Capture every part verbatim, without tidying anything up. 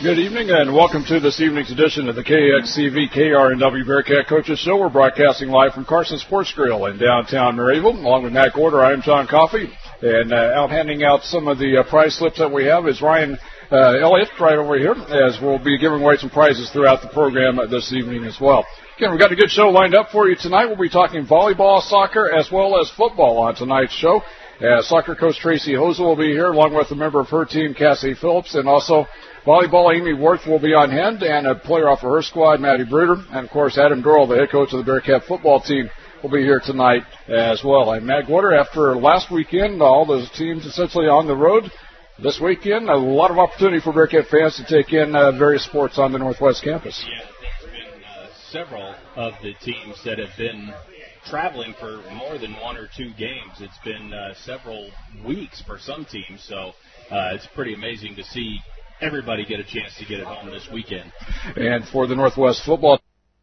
Good evening and welcome to this evening's edition of the K X C V K R N W Bearcat Coaches Show. We're broadcasting live from Carson Sports Grill in downtown Maryville. Along with Matt Gorder, I am John Coffey. And uh, out handing out some of the uh, prize slips that we have is Ryan uh, Elliott right over here, as we'll be giving away some prizes throughout the program uh, this evening as well. Again, we've got a good show lined up for you tonight. We'll be talking volleyball, soccer, as well as football on tonight's show. Uh, soccer coach Tracy Hosa will be here, along with a member of her team, Cassie Phillips, and also volleyball, Amy Worth will be on hand, and a player off of her squad, Maddie Bruder, and, of course, Adam Doral, the head coach of the Bearcat football team, will be here tonight as well. And Matt Gorder, after last weekend, all those teams essentially on the road. This weekend, a lot of opportunity for Bearcat fans to take in uh, various sports on the Northwest campus. Yeah, there's been uh, several of the teams that have been traveling for more than one or two games. It's been uh, several weeks for some teams, so uh, it's pretty amazing to see everybody get a chance to get it home this weekend. And for the Northwest football,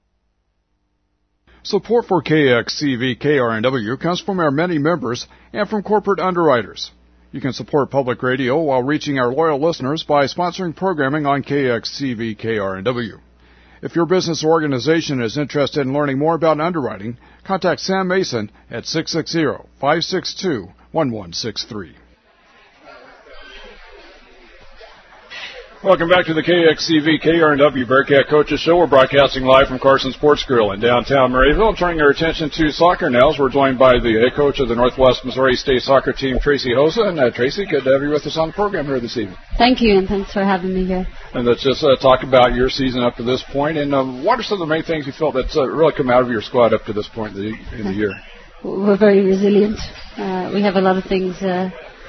support for K X C V K R N W comes from our many members and from corporate underwriters. You can support public radio while reaching our loyal listeners by sponsoring programming on K X C V K R N W. If your business or organization is interested in learning more about underwriting, contact Sam Mason at six six zero, five six two, one one six three. Welcome back to the K X C V K R N W Bearcat Coaches Show. We're broadcasting live from Carson Sports Grill in downtown Maryville. Turning our attention to soccer now, as we're joined by the head coach of the Northwest Missouri State soccer team, Tracy Hosa. And uh, Tracy, good to have you with us on the program here this evening. Thank you, and thanks for having me here. And let's just uh, talk about your season up to this point. And uh, what are some of the main things you felt that's uh, really come out of your squad up to this point in the, in the year? We're very resilient. Uh, we have a lot of things, uh,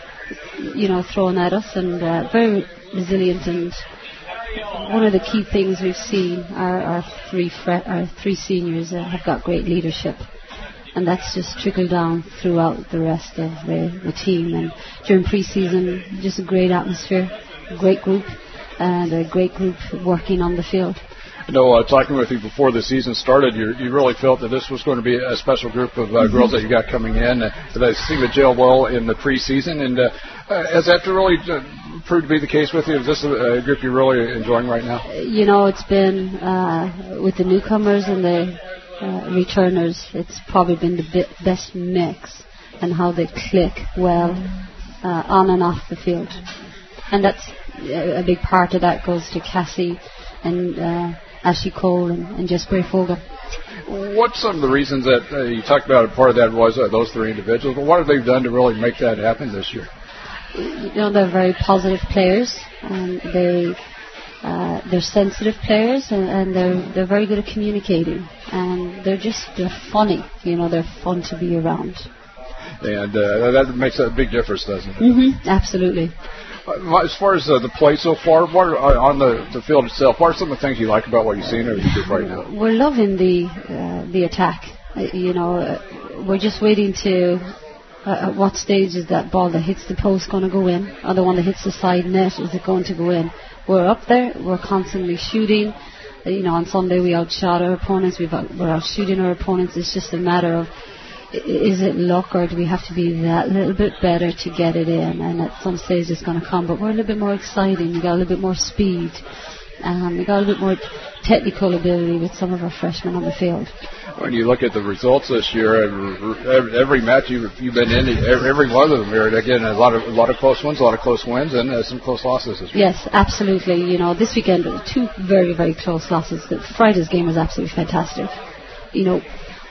you know, thrown at us, and uh, very resilient. And one of the key things we've seen are our three fre- our three seniors uh, have got great leadership, and that's just trickled down throughout the rest of the, the team. And during preseason, just a great atmosphere, a great group, and a great group working on the field. I know, uh, talking with you before the season started, you, you really felt that this was going to be a special group of uh, mm-hmm. girls that you got coming in. Uh, that seemed to gel well in the preseason. And uh, uh, has that really uh, proved to be the case with you? Is this a, a group you're really enjoying right now? You know, it's been, uh, with the newcomers and the uh, returners, it's probably been the bi- best mix and how they click well uh, on and off the field. And that's uh, a big part of that goes to Cassie and uh, Ashley Cole and, and Jesperi Foga. What's some of the reasons that uh, you talked about? Part of that was uh, those three individuals. But what have they done to really make that happen this year? You know, they're very positive players, and they uh, they're sensitive players, and, and they're they're very good at communicating, and they're just they're funny. You know, they're fun to be around. And uh, that makes a big difference, doesn't it? Mm-hmm. Absolutely. As far as uh, the play so far, what are, uh, on the, the field itself, what are some of the things you like about what you've seen or you do right now? We're loving the uh, the attack. Uh, you know, uh, we're just waiting to, uh, at what stage is that ball that hits the post going to go in, or the one that hits the side net, is it going to go in? We're up there, we're constantly shooting. Uh, you know, on Sunday we outshot our opponents, we've out, we're out shooting our opponents. It's just a matter of, is it luck, or do we have to be that little bit better to get it in? And at some stage it's going to come, but we're a little bit more exciting. We got a little bit more speed. Um, we got a little bit more technical ability with some of our freshmen on the field. When you look at the results this year, every, every match you've, you've been in, every, every one of them here, again, a lot of a lot of close ones, a lot of close wins, and uh, some close losses this week. Yes, absolutely. You know, this weekend, two very, very close losses. The Friday's game was absolutely fantastic. You know,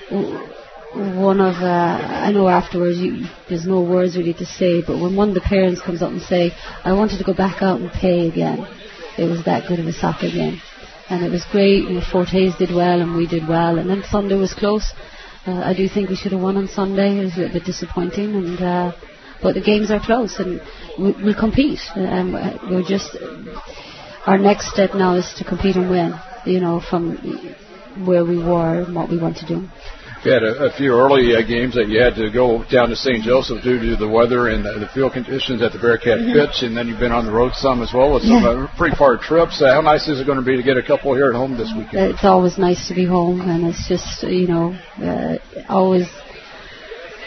one of, uh, I know afterwards you, there's no words really to say, but when one of the parents comes up and say, I wanted to go back out and play again, it was that good of a soccer game. And it was great. You know, Fortes did well and we did well, and then Sunday was close. Uh, I do think we should have won on Sunday. It was a little bit disappointing, and uh, but the games are close and we, we'll compete. And um, we're just, our next step now is to compete and win, you know, from where we were and what we want to do. You had a, a few early uh, games that you had to go down to Saint Joseph due to the weather and the, the field conditions at the Bearcat mm-hmm. pitch, and then you've been on the road some as well with some yeah. uh, pretty far trips. Uh, how nice is it going to be to get a couple here at home this weekend? It's always nice to be home, and it's just, you know, uh, always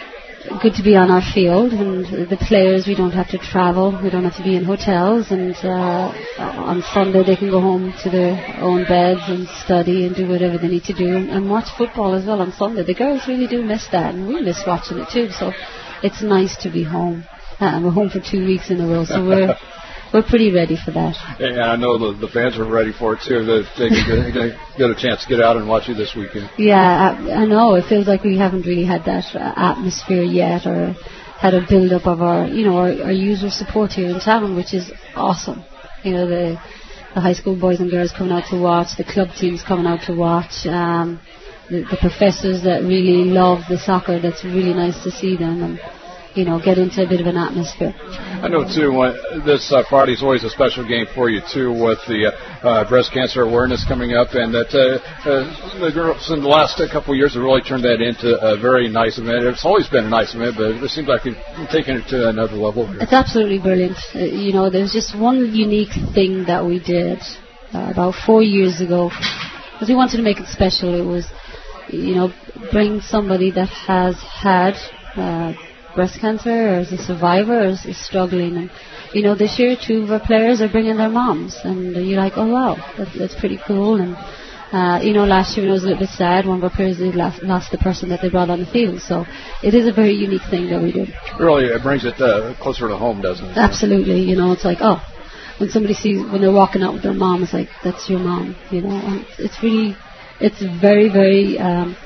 good to be on our field, and the players, we don't have to travel, we don't have to be in hotels, and uh, on Sunday they can go home to their own beds and study and do whatever they need to do, and watch football as well on Sunday. The girls really do miss that, and we miss watching it too, so it's nice to be home. Uh, and we're home for two weeks in a row, so we're we're pretty ready for that. Yeah, I know the, the fans are ready for it too. They, they get, get a chance to get out and watch you this weekend. Yeah, I, I know. It feels like we haven't really had that uh, atmosphere yet, or had a build-up of our, you know, our, our user support here in town, which is awesome. You know, the the high school boys and girls coming out to watch, the club teams coming out to watch, um, the, the professors that really love the soccer. That's really nice to see them, and you know, get into a bit of an atmosphere. I know, too, uh, this uh, Friday is always a special game for you, too, with the uh, uh, breast cancer awareness coming up, and that uh, uh, the girls in the last uh, couple of years have really turned that into a very nice event. It's always been a nice event, but it seems like you've taken it to another level here. It's absolutely brilliant. Uh, you know, there's just one unique thing that we did uh, about four years ago, because we wanted to make it special. It was, you know, bring somebody that has had uh, breast cancer, or is a survivor, or is, is struggling. And, you know, this year two of our players are bringing their moms, and uh, you're like, oh wow, that, that's pretty cool. And, uh, you know, last year it was a little bit sad. One of our players lost, lost the person that they brought on the field. So it is a very unique thing that we do. Really, it brings it uh, closer to home, doesn't it? Absolutely. You know, it's like, oh, when somebody sees, when they're walking out with their mom, it's like, that's your mom, you know. And it's really, it's very, very... Um,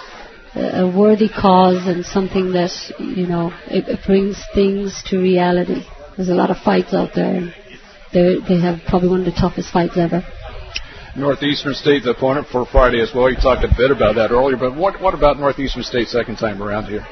a worthy cause, and something that, you know, it, it brings things to reality. There's a lot of fights out there. They they have probably one of the toughest fights ever. Northeastern State, the opponent for Friday as well. You talked a bit about that earlier, but what what about Northeastern State second time around here?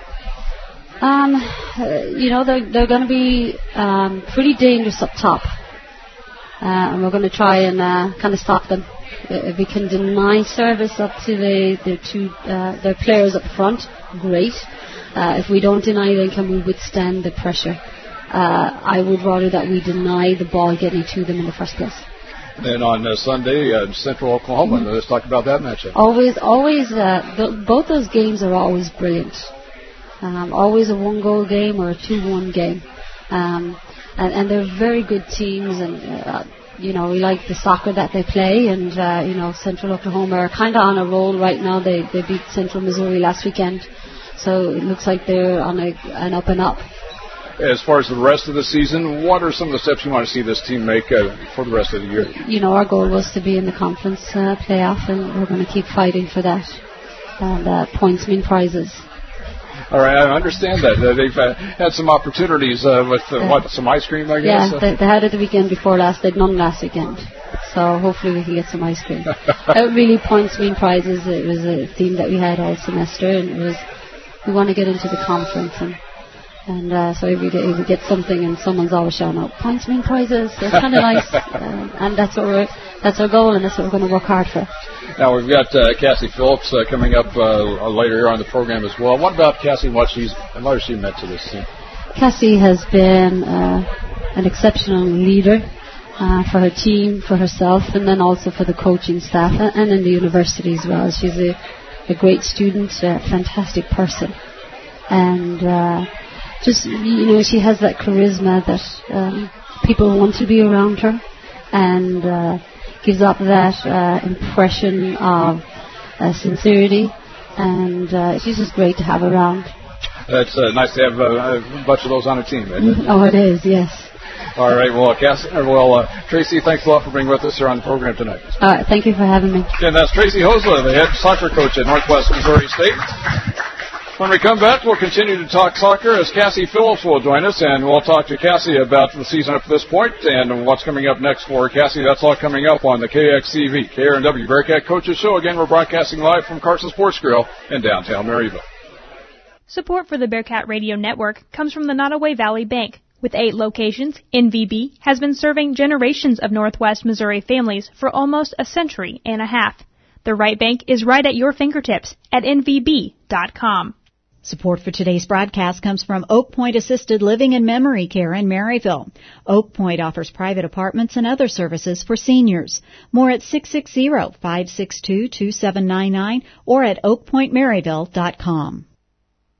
Um, uh, you know, they're they're going to be um, pretty dangerous up top, uh, and we're going to try and uh, kind of stop them. If we can deny service up to the, the two uh, their players up front, great. Uh, if we don't deny, then can we withstand the pressure? Uh, I would rather that we deny the ball getting to them in the first place. Then on uh, Sunday, uh, Central Oklahoma. Mm-hmm. Let's talk about that matchup. Always, always. Uh, th- both those games are always brilliant. Um, always a one-goal game or a two-one game, um, and, and they're very good teams. And uh, you know, we like the soccer that they play, and, uh, you know, Central Oklahoma are kind of on a roll right now. They they beat Central Missouri last weekend, so it looks like they're on a, an up and up. As far as the rest of the season, what are some of the steps you want to see this team make uh, for the rest of the year? You know, our goal was to be in the conference uh, playoff, and we're going to keep fighting for that. And uh, points mean prizes. All right, I understand that. Uh, they've uh, had some opportunities uh, with, uh, what, some ice cream, I guess? Yeah, they, they had it the weekend before last. They had none last weekend. So hopefully we can get some ice cream. uh, really, points mean prizes. It was a theme that we had all semester, and it was, we want to get into the conference. And, and uh, so every day we get something, and someone's always shouting out, points mean prizes. They're kind of nice. Uh, and that's what we're, that's our goal, and that's what we're going to work hard for. Now, we've got uh, Cassie Phillips uh, coming up uh, later here on the program as well. What about Cassie and what, she's, and what has she meant to this team? Cassie has been uh, an exceptional leader uh, for her team, for herself, and then also for the coaching staff, and in the university as well. She's a, a great student, a fantastic person. And uh, just, you know, she has that charisma that um, people want to be around her, and uh, gives up that uh, impression of uh, sincerity, and uh, she's just great to have around. It's uh, nice to have uh, a bunch of those on a team, isn't it? Oh, it is, yes. All right, well, Cass, well uh, Tracy, thanks a lot for being with us here on the program tonight. All right, thank you for having me. And that's Tracy Hosla, the head soccer coach at Northwest Missouri State. When we come back, we'll continue to talk soccer as Cassie Phillips will join us, and we'll talk to Cassie about the season up to this point and what's coming up next for Cassie. That's all coming up on the K X C V, K R N W Bearcat Coaches Show. Again, we're broadcasting live from Carson Sports Grill in downtown Maryville. Support for the Bearcat Radio Network comes from the Nottoway Valley Bank. With eight locations, N V B has been serving generations of Northwest Missouri families for almost a century and a half. The right bank is right at your fingertips at N V B dot com. Support for today's broadcast comes from Oak Point Assisted Living and Memory Care in Maryville. Oak Point offers private apartments and other services for seniors. More at six six zero, five six two, two seven nine nine or at oak point maryville dot com.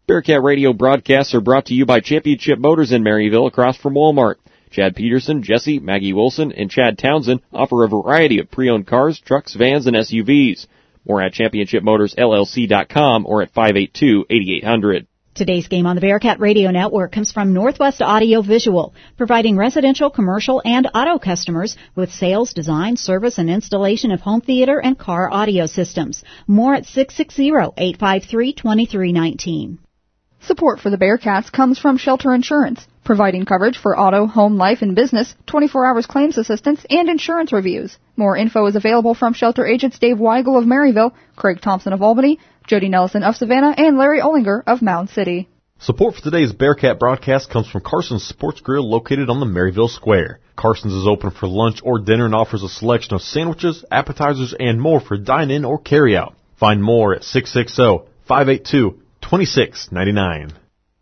Bearcat Radio broadcasts are brought to you by Championship Motors in Maryville across from Walmart. Chad Peterson, Jesse, Maggie Wilson, and Chad Townsend offer a variety of pre-owned cars, trucks, vans, and S U Vs. More at championship motors L L C dot com or at five eight two, eight eight zero zero. Today's game on the Bearcat Radio Network comes from Northwest Audio Visual, providing residential, commercial, and auto customers with sales, design, service, and installation of home theater and car audio systems. More at six six zero, eight five three, two three one nine. Support for the Bearcats comes from Shelter Insurance, providing coverage for auto, home, life, and business, twenty-four hours claims assistance, and insurance reviews. More info is available from Shelter agents Dave Weigel of Maryville, Craig Thompson of Albany, Jody Nelson of Savannah, and Larry Ollinger of Mound City. Support for today's Bearcat broadcast comes from Carson's Sports Grill located on the Maryville Square. Carson's is open for lunch or dinner and offers a selection of sandwiches, appetizers, and more for dine-in or carry-out. Find more at six six zero, five eight two, two six nine nine.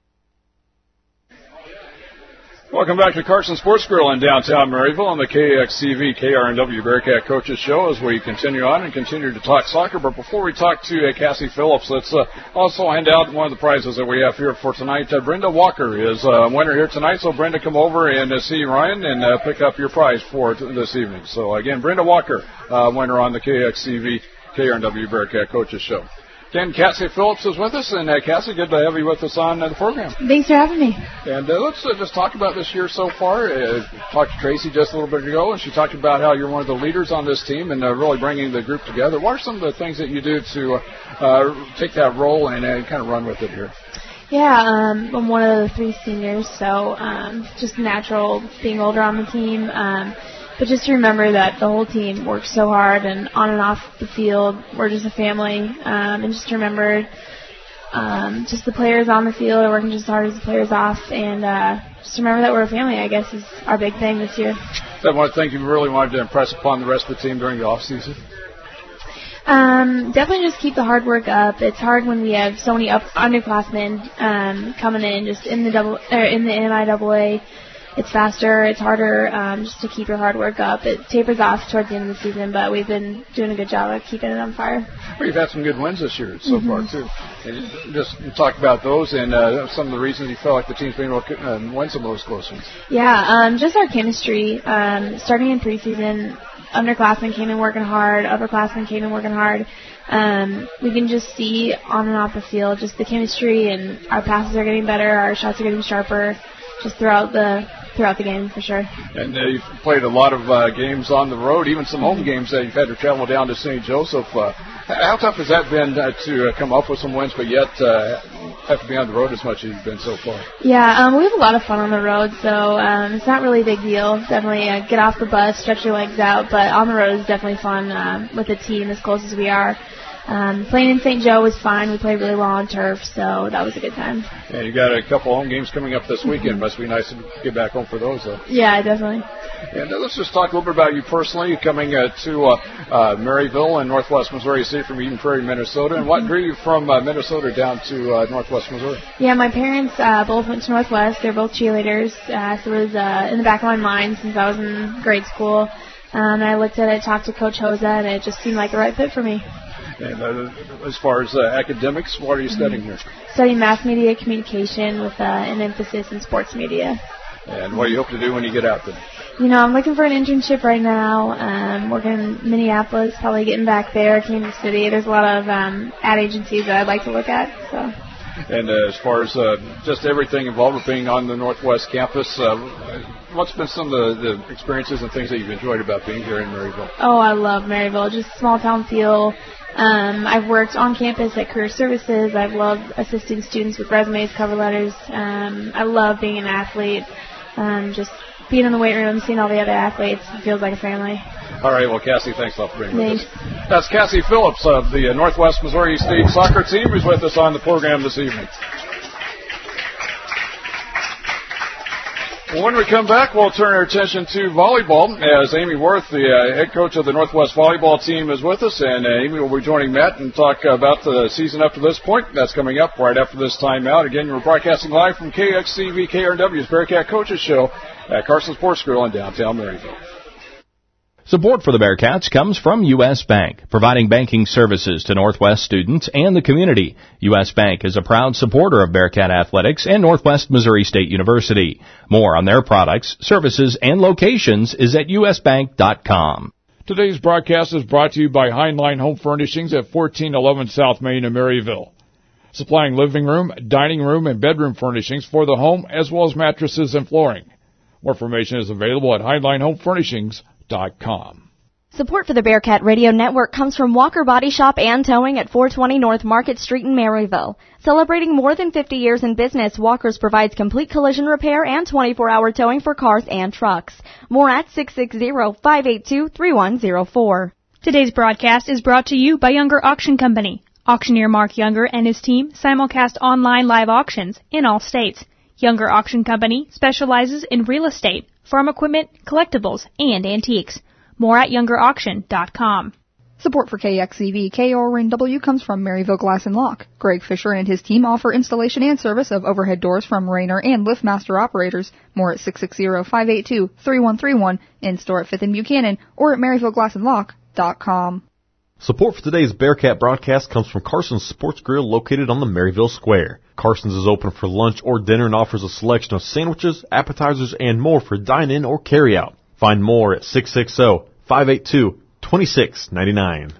Welcome back to Carson Sports Grill in downtown Maryville on the K X C V K R N W Bearcat Coaches Show as we continue on and continue to talk soccer. But before we talk to uh, Cassie Phillips, let's uh, also hand out one of the prizes that we have here for tonight. Uh, Brenda Walker is a uh, winner here tonight, so Brenda, come over and uh, see Ryan and uh, pick up your prize for t- this evening. So again, Brenda Walker, uh, winner on the K X C V K R N W Bearcat Coaches Show. Again, Cassie Phillips is with us, and uh, Cassie, good to have you with us on uh, the program. Thanks for having me. And uh, let's uh, just talk about this year so far. Uh, talked to Tracy just a little bit ago, and she talked about how you're one of the leaders on this team and uh, really bringing the group together. What are some of the things that you do to uh, uh, take that role and uh, kind of run with it here? Yeah, um, I'm one of the three seniors, so um, just natural being older on the team. Um, But just to remember that the whole team works so hard, and on and off the field, we're just a family. Um, and just to remember, um, just the players on the field are working just as hard as the players off. And uh, just to remember that we're a family, I guess, is our big thing this year. Is that one thing you really wanted to impress upon the rest of the team during the off season? Um, definitely just keep the hard work up. It's hard when we have so many up, underclassmen um, coming in, just in the double or in the N I double A. It's faster, it's harder, um, just to keep your hard work up. It tapers off towards the end of the season, but we've been doing a good job of keeping it on fire. Well, you've had some good wins this year so mm-hmm. far, too. And just talk about those and uh, some of the reasons you feel like the team's been able to uh, win some of those close ones. Yeah, um, just our chemistry. Um, starting in preseason, underclassmen came in working hard, upperclassmen came in working hard. Um, we can just see on and off the field just the chemistry, and our passes are getting better, our shots are getting sharper, just throughout the throughout the game for sure. And uh, you've played a lot of uh, games on the road, even some home games that you've had to travel down to Saint Joseph. Uh, how tough has that been uh, to uh, come up with some wins, but yet uh, have to be on the road as much as you've been so far? Yeah, um, we have a lot of fun on the road, so um, it's not really a big deal. Definitely uh, get off the bus, stretch your legs out, but on the road is definitely fun uh, with a team as close as we are. Um, playing in Saint Joe was fine. We played really well on turf, so that was a good time. And you got a couple home games coming up this weekend. Must be nice to get back home for those, though. Yeah, definitely. And uh, let's just talk a little bit about you personally, coming uh, to uh, uh, Maryville in Northwest Missouri State from Eden Prairie, Minnesota. And what drew you from uh, Minnesota down to uh, Northwest Missouri? Yeah, my parents uh, both went to Northwest. They're both cheerleaders, uh, so it was uh, in the back of my mind since I was in grade school. Um, and I looked at it, talked to Coach Hosa, and it just seemed like the right fit for me. And uh, as far as uh, academics, what are you studying here? Studying mass media communication with uh, an emphasis in sports media. And what do you hope to do when you get out there? You know, I'm looking for an internship right now. Um, working in Minneapolis, probably getting back there, Kansas City. There's a lot of um, ad agencies that I'd like to look at. So. And uh, as far as uh, just everything involved with being on the Northwest campus, uh, what's been some of the, the experiences and things that you've enjoyed about being here in Maryville? Oh, I love Maryville. Just small town feel. Um, I've worked on campus at Career Services. I've loved assisting students with resumes, cover letters. Um, I love being an athlete. Um, just being in the weight room, seeing all the other athletes, it feels like a family. All right, well, Cassie, thanks a lot for being with us. That's Cassie Phillips of the Northwest Missouri State soccer team who's with us on the program this evening. Well, when we come back, we'll turn our attention to volleyball as Amy Worth, the uh, head coach of the Northwest volleyball team, is with us. And uh, Amy will be joining Matt and talk about the season up to this point. That's coming up right after this timeout. Again, we're broadcasting live from K X C V K R N W's Bearcat Coaches Show at Carson Sports Grill in downtown Maryville. Support for the Bearcats comes from U S. Bank, providing banking services to Northwest students and the community. U S. Bank is a proud supporter of Bearcat Athletics and Northwest Missouri State University. More on their products, services, and locations is at u s bank dot com. Today's broadcast is brought to you by Heinlein Home Furnishings at fourteen eleven South Main in Maryville, supplying living room, dining room, and bedroom furnishings for the home as well as mattresses and flooring. More information is available at heinlein home furnishings dot com. Support for the Bearcat Radio Network comes from Walker Body Shop and Towing at four twenty North Market Street in Maryville. Celebrating more than fifty years in business, Walker's provides complete collision repair and twenty-four hour towing for cars and trucks. More at six six zero, five eight two, three one zero four. Today's broadcast is brought to you by Younger Auction Company. Auctioneer Mark Younger and his team simulcast online live auctions in all states. Younger Auction Company specializes in real estate, farm equipment, collectibles, and antiques. More at younger auction dot com. Support for K X E V K R N W comes from Maryville Glass and Lock. Greg Fisher and his team offer installation and service of overhead doors from Rainer and LiftMaster operators. More at six six zero, five eight two, three one three one, in-store at fifth and Buchanan, or at maryville glass and lock dot com. Support for today's Bearcat broadcast comes from Carson's Sports Grill located on the Maryville Square. Carson's is open for lunch or dinner and offers a selection of sandwiches, appetizers, and more for dine-in or carry-out. Find more at six six zero, five eight two, two six nine nine.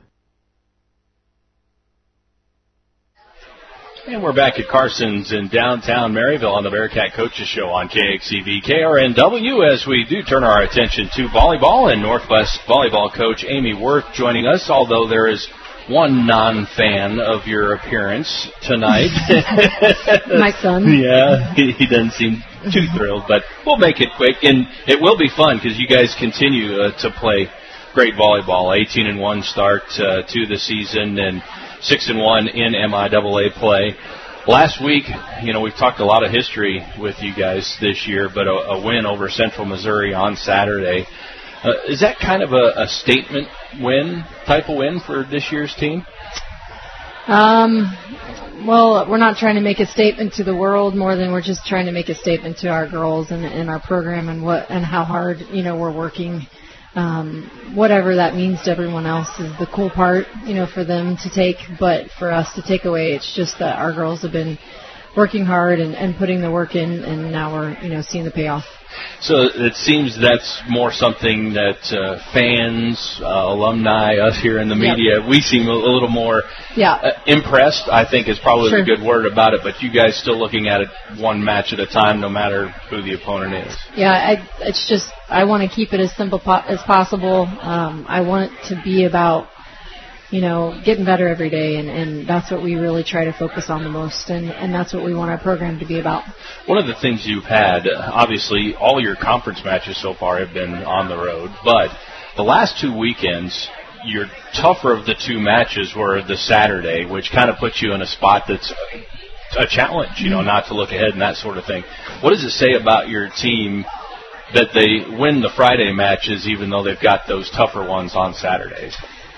And we're back at Carson's in downtown Maryville on the Bearcat Coaches Show on K X E V K R N W as we do turn our attention to volleyball and Northwest volleyball coach Amy Worth joining us, although there is one non-fan of your appearance tonight. My son. Yeah, he, he doesn't seem too thrilled, but we'll make it quick, and it will be fun because you guys continue uh, to play great volleyball. eighteen and one start uh, to the season and six and one in M I A A play. Last week, you know, we've talked a lot of history with you guys this year, but a, a win over Central Missouri on Saturday. Uh, is that kind of a, a statement win, type of win for this year's team? Um, well, we're not trying to make a statement to the world more than we're just trying to make a statement to our girls and, and our program and what and how hard, you know, we're working. Um, whatever that means to everyone else is the cool part, you know, for them to take. But for us to take away, it's just that our girls have been working hard and, and putting the work in, and now we're, you know, seeing the payoff. So it seems that's more something that uh, fans, uh, alumni, us here in the media, yep. we seem a, a little more yeah. uh, impressed, I think is probably sure. a good word about it, but you guys still looking at it one match at a time no matter who the opponent is. Yeah, I, it's just I want to keep it as simple po- as possible. Um, I want it to be about, you know, getting better every day, and, and that's what we really try to focus on the most, and, and that's what we want our program to be about. One of the things you've had, obviously, all your conference matches so far have been on the road, but the last two weekends, your tougher of the two matches were the Saturday, which kind of puts you in a spot that's a challenge, you know, not to look ahead and that sort of thing. What does it say about your team that they win the Friday matches even though they've got those tougher ones on Saturdays?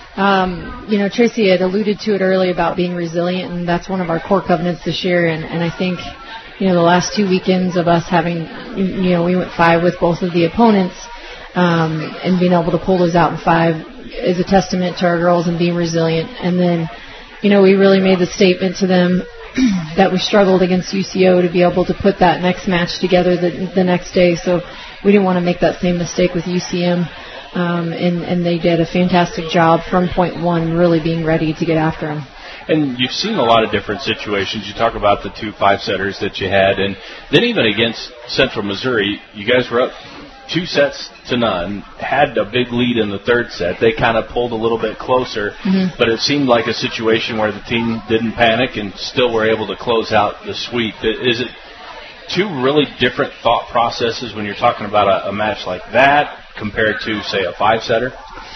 Um, you know, Tracy had alluded to it earlier about being resilient, and that's one of our core covenants this year. And, and I think, you know, the last two weekends of us having, you know, we went five with both of the opponents, um, and being able to pull those out in five is a testament to our girls and being resilient. And then, you know, we really made the statement to them that we struggled against U C O to be able to put that next match together the, the next day. So we didn't want to make that same mistake with U C M. Um, and, and they did a fantastic job from point one, really being ready to get after them. And you've seen a lot of different situations. You talk about the two five-setters that you had, and then even against Central Missouri, you guys were up two sets to none, had a big lead in the third set. They kind of pulled a little bit closer, mm-hmm. but it seemed like a situation where the team didn't panic and still were able to close out the sweep. Is it two really different thought processes when you're talking about a, a match like that compared to, say, a five-setter?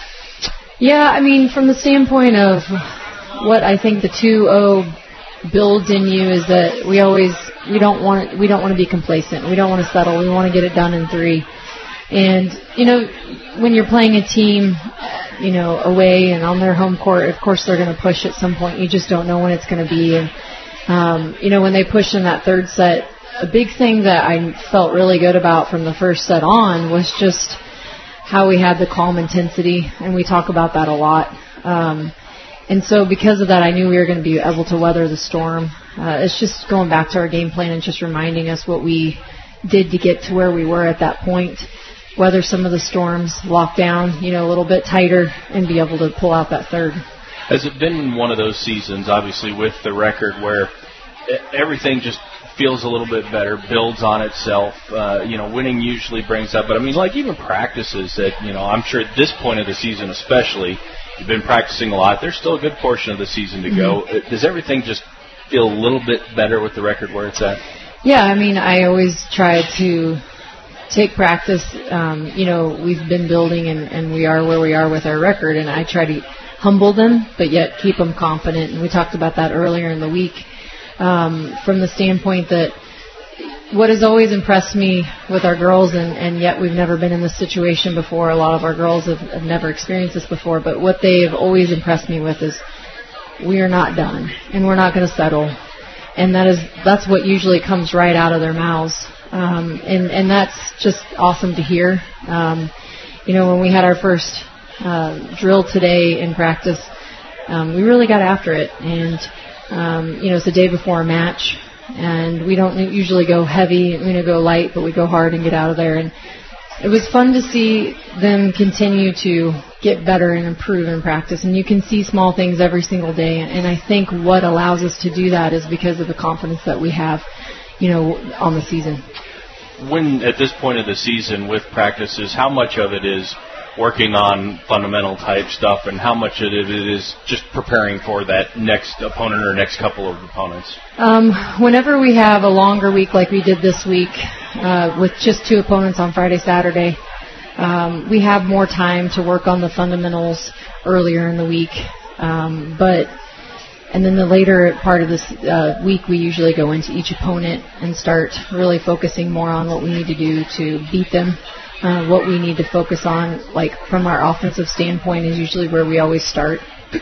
Yeah, I mean, from the standpoint of what I think the two oh builds in you is that we always we don't want we don't want to be complacent. We don't want to settle. We want to get it done in three. And you know, when you're playing a team, you know, away and on their home court, of course they're going to push at some point. You just don't know when it's going to be. And um, you know, when they pushed in that third set, a big thing that I felt really good about from the first set on was just how we had the calm intensity, and we talk about that a lot. Um, and so because of that, I knew we were going to be able to weather the storm. Uh, it's just going back to our game plan and just reminding us what we did to get to where we were at that point, weather some of the storms, lock down, you know, a little bit tighter, and be able to pull out that third. Has it been one of those seasons, obviously, with the record where everything just feels a little bit better, builds on itself? Uh, you know, winning usually brings that. But, I mean, like even practices that, you know, I'm sure at this point of the season especially, you've been practicing a lot. There's still a good portion of the season to go. Mm-hmm. Does everything just feel a little bit better with the record where it's at? Yeah, I mean, I always try to take practice. Um, you know, we've been building, and, and we are where we are with our record, and I try to humble them, but yet keep them confident. And we talked about that earlier in the week um, from the standpoint that what has always impressed me with our girls, and, and yet we've never been in this situation before. A lot of our girls have, have never experienced this before, but what they have always impressed me with is we are not done, and we're not going to settle. And that is that's what usually comes right out of their mouths. Um, and, and that's just awesome to hear. Um, you know, when we had our first uh, drill today in practice, um, we really got after it. And, um, you know, it's the day before a match, and we don't usually go heavy, we don't go light, but we go hard and get out of there. And it was fun to see them continue to get better and improve in practice. And you can see small things every single day. And I think what allows us to do that is because of the confidence that we have, you know, on the season. When, at this point of the season with practices, how much of it is working on fundamental type stuff, and how much of it is just preparing for that next opponent or next couple of opponents? Um, whenever we have a longer week like we did this week, uh, with just two opponents on Friday, Saturday, um, we have more time to work on the fundamentals earlier in the week. Um, but and then the later part of this uh, week, we usually go into each opponent and start really focusing more on what we need to do to beat them. Uh, what we need to focus on, like from our offensive standpoint, is usually where we always start.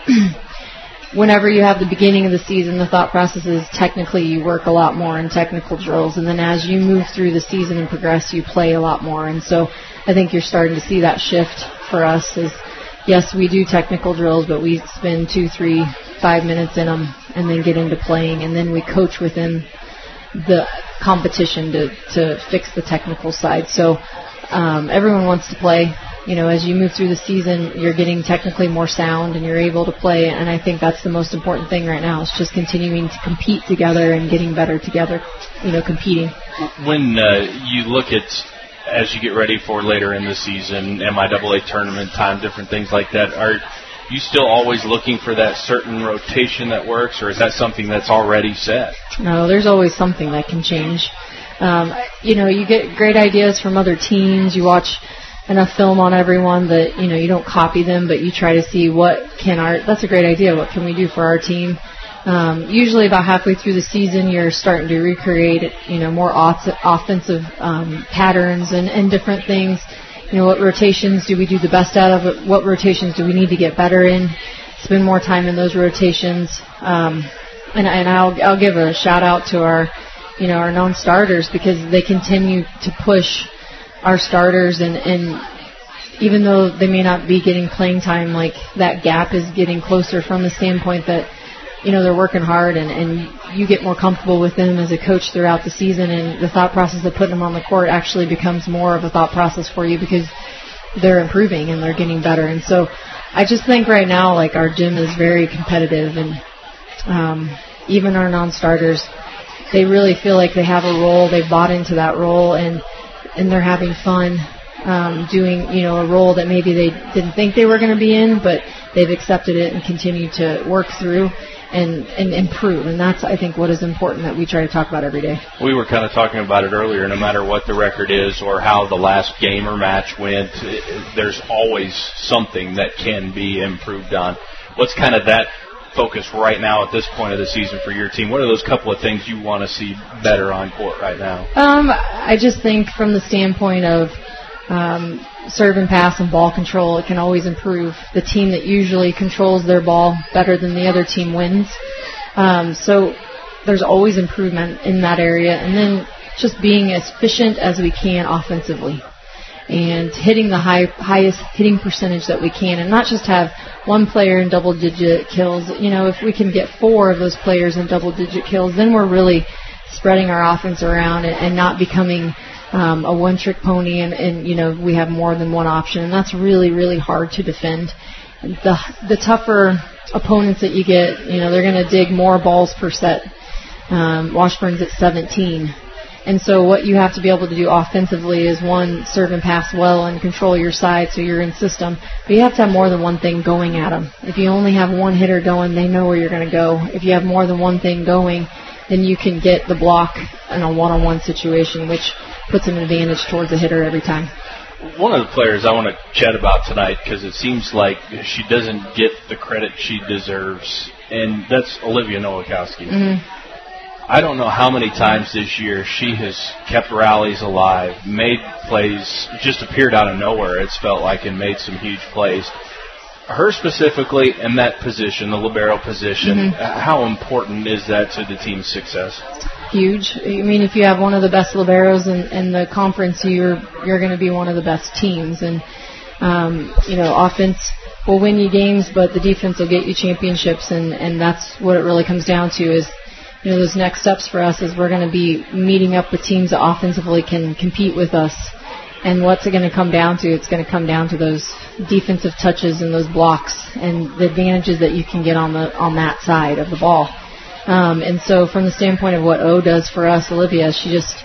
Whenever you have the beginning of the season, the thought process is technically you work a lot more in technical drills, and then as you move through the season and progress, you play a lot more. And so I think you're starting to see that shift for us is, yes, we do technical drills, but we spend two, three, five minutes in them and then get into playing, and then we coach within the competition to, to fix the technical side. So um, everyone wants to play. You know, as you move through the season, you're getting technically more sound and you're able to play, and I think that's the most important thing right now is just continuing to compete together and getting better together, you know, competing. When uh, you look at, as you get ready for later in the season, M I A A tournament time, different things like that, are you still always looking for that certain rotation that works, or is that something that's already set? No, there's always something that can change. Um, you know, you get great ideas from other teams. You watch enough film on everyone that, you know, you don't copy them, but you try to see what can our, that's a great idea, what can we do for our team. Um, usually about halfway through the season, you're starting to recreate, you know, more off- offensive um, patterns and, and different things. You know, what rotations do we do the best out of it? What rotations do we need to get better in? Spend more time in those rotations. Um, and, and I'll, I'll give a shout out to our, you know, our non-starters, because they continue to push our starters, and, and even though they may not be getting playing time, like that gap is getting closer from the standpoint that, you know, they're working hard, and, and you get more comfortable with them as a coach throughout the season, and the thought process of putting them on the court actually becomes more of a thought process for you because they're improving and they're getting better. And so I just think right now, like, our gym is very competitive, and um, even our non-starters, they really feel like they have a role. They've bought into that role, and and they're having fun um, doing, you know, a role that maybe they didn't think they were going to be in, but they've accepted it and continue to work through and, and improve. And that's, I think, what is important that we try to talk about every day. We were kind of talking about it earlier. No matter what the record is or how the last game or match went, it, there's always something that can be improved on. What's kind of that focus right now at this point of the season for your team? What are those couple of things you want to see better on court right now? Um, I just think from the standpoint of um, serve and pass and ball control, it can always improve. The team that usually controls their ball better than the other team wins. Um, so there's always improvement in that area. And then just being as efficient as we can offensively. and hitting the high, highest hitting percentage that we can, and not just have one player in double-digit kills. You know, if we can get four of those players in double-digit kills, then we're really spreading our offense around and, and not becoming um, a one-trick pony, and, and, you know, we have more than one option, and that's really, really hard to defend. The, the tougher opponents that you get, you know, they're going to dig more balls per set. Um, Washburn's at seventeen. And so what you have to be able to do offensively is, one, serve and pass well and control your side so you're in system. But you have to have more than one thing going at them. If you only have one hitter going, they know where you're going to go. If you have more than one thing going, then you can get the block in a one-on-one situation, which puts an advantage towards the hitter every time. One of the players I want to chat about tonight, because it seems like she doesn't get the credit she deserves, and that's Olivia Nowakowski. Mm-hmm. I don't know how many times this year she has kept rallies alive, made plays, just appeared out of nowhere, it's felt like, and made some huge plays. Her specifically in that position, the libero position, mm-hmm. how important is that to the team's success? Huge. I mean, if you have one of the best liberos in, in the conference, you're you're going to be one of the best teams. And, um, you know, offense will win you games, but the defense will get you championships, and, and that's what it really comes down to is, you know, those next steps for us is we're going to be meeting up with teams that offensively can compete with us. And what's it going to come down to? It's going to come down to those defensive touches and those blocks and the advantages that you can get on the on that side of the ball. Um, and so from the standpoint of what O does for us, Olivia, she just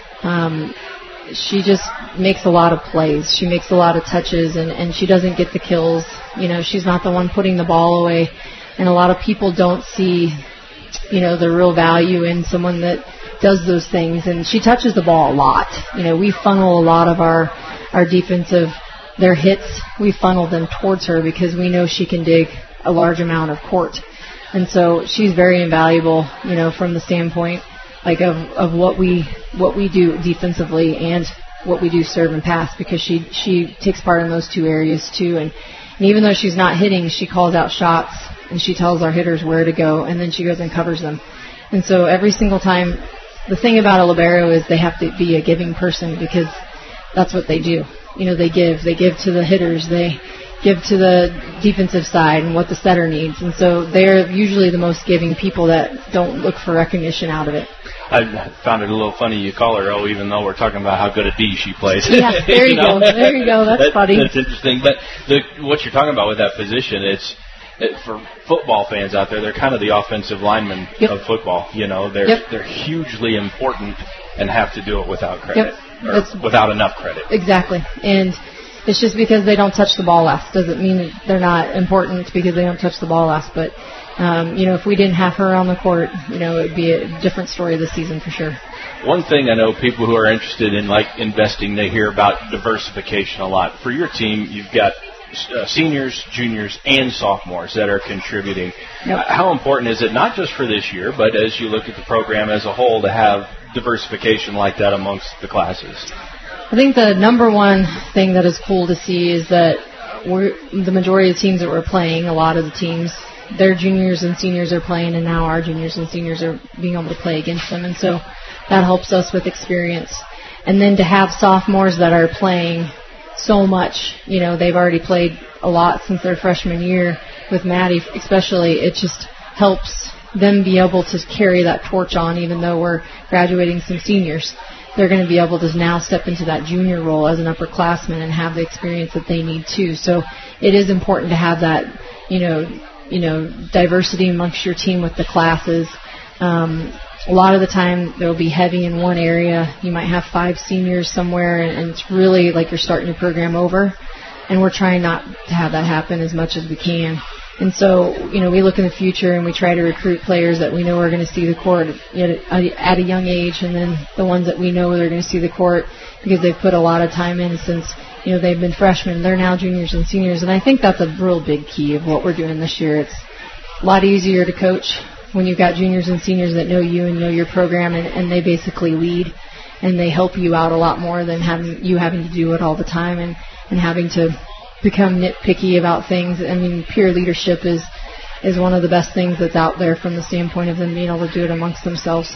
um, she just makes a lot of plays. She makes a lot of touches, and, and she doesn't get the kills. You know, she's not the one putting the ball away. And a lot of people don't see, you know, the real value in someone that does those things, and she touches the ball a lot. You know, we funnel a lot of our our defensive, their hits, we funnel them towards her because we know she can dig a large amount of court. And so she's very invaluable, you know, from the standpoint like of, of what we what we do defensively and what we do serve and pass, because she she takes part in those two areas too. And, and even though she's not hitting, she calls out shots and she tells our hitters where to go, and then she goes and covers them. And so every single time, the thing about a libero is they have to be a giving person, because that's what they do. You know, they give. They give to the hitters. They give to the defensive side and what the setter needs. And so they're usually the most giving people that don't look for recognition out of it. I found it a little funny you call her, oh, even though we're talking about how good a D she plays. Yeah, there you, you know? go. There you go. That's that, funny. That's interesting. But the, what you're talking about with that position, it's, It, for football fans out there, they're kind of the offensive linemen yep. of football. You know, they're yep. they're hugely important and have to do it without credit, yep. or without enough credit. Exactly, and it's just because they don't touch the ball last doesn't mean they're not important because they don't touch the ball last. But um, you know, if we didn't have her on the court, you know, it'd be a different story this season for sure. One thing I know people who are interested in like investing, they hear about diversification a lot. For your team, you've got Uh, seniors, juniors, and sophomores that are contributing. Yep. Uh, how important is it, not just for this year, but as you look at the program as a whole, to have diversification like that amongst the classes? I think the number one thing that is cool to see is that we're, the majority of the teams that we're playing, a lot of the teams, their juniors and seniors are playing, and now our juniors and seniors are being able to play against them. And so that helps us with experience. And then to have sophomores that are playing so much, you know, they've already played a lot since their freshman year with Maddie especially. It just helps them be able to carry that torch on, even though we're graduating some seniors. They're going to be able to now step into that junior role as an upperclassman and have the experience that they need too. So it is important to have that, you know, you know, diversity amongst your team with the classes. Um, A lot of the time, there will be heavy in one area. You might have five seniors somewhere, and, and it's really like you're starting your program over. And we're trying not to have that happen as much as we can. And so, you know, we look in the future and we try to recruit players that we know are going to see the court at, at a young age, and then the ones that we know they're going to see the court because they've put a lot of time in since, you know, they've been freshmen. They're now juniors and seniors. And I think that's a real big key of what we're doing this year. It's a lot easier to coach when you've got juniors and seniors that know you and know your program, and, and they basically lead and they help you out a lot more than having you having to do it all the time and, and having to become nitpicky about things. I mean, peer leadership is is one of the best things that's out there from the standpoint of them being able to do it amongst themselves.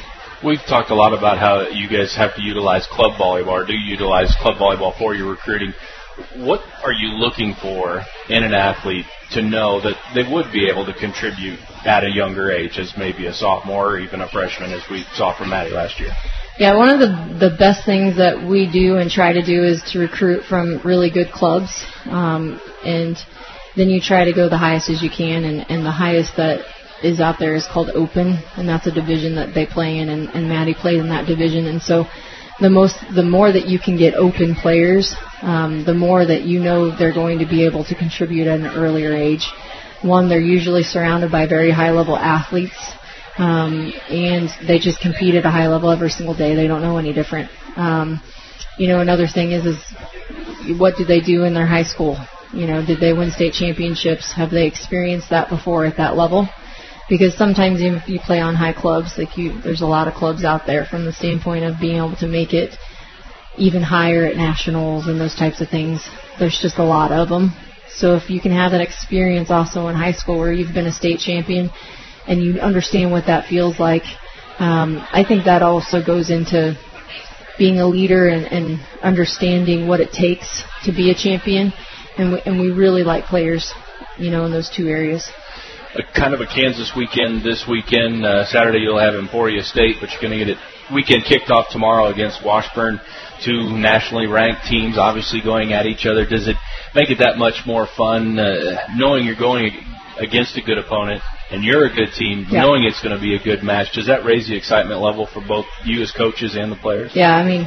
we've talked a lot about how you guys have to utilize club volleyball, or do utilize club volleyball for your recruiting. What are you looking for in an athlete to know that they would be able to contribute at a younger age, as maybe a sophomore or even a freshman, as we saw from Maddie last year? Yeah, one of the the best things that we do and try to do is to recruit from really good clubs, um, and then you try to go the highest as you can, and, and the highest that is out there is called Open, and that's a division that they play in, and, and Maddie played in that division, and so the most, the more that you can get open players, um, the more that you know they're going to be able to contribute at an earlier age. One, they're usually surrounded by very high-level athletes, um, and they just compete at a high level every single day. They don't know any different. Um, you know, another thing is, is what did they do in their high school? You know, did they win state championships? Have they experienced that before at that level? Because sometimes if you play on high clubs, like you, there's a lot of clubs out there from the standpoint of being able to make it even higher at nationals and those types of things. There's just a lot of them. So if you can have that experience also in high school where you've been a state champion and you understand what that feels like, um, I think that also goes into being a leader and, and understanding what it takes to be a champion. And we, and we really like players, you know, in those two areas. A kind of a Kansas weekend this weekend. Uh, Saturday you'll have Emporia State, but you're going to get it weekend kicked off tomorrow against Washburn. Two nationally ranked teams obviously going at each other. Does it make it that much more fun uh, knowing you're going against a good opponent and you're a good team, yeah. knowing it's going to be a good match? Does that raise the excitement level for both you as coaches and the players? Yeah, I mean,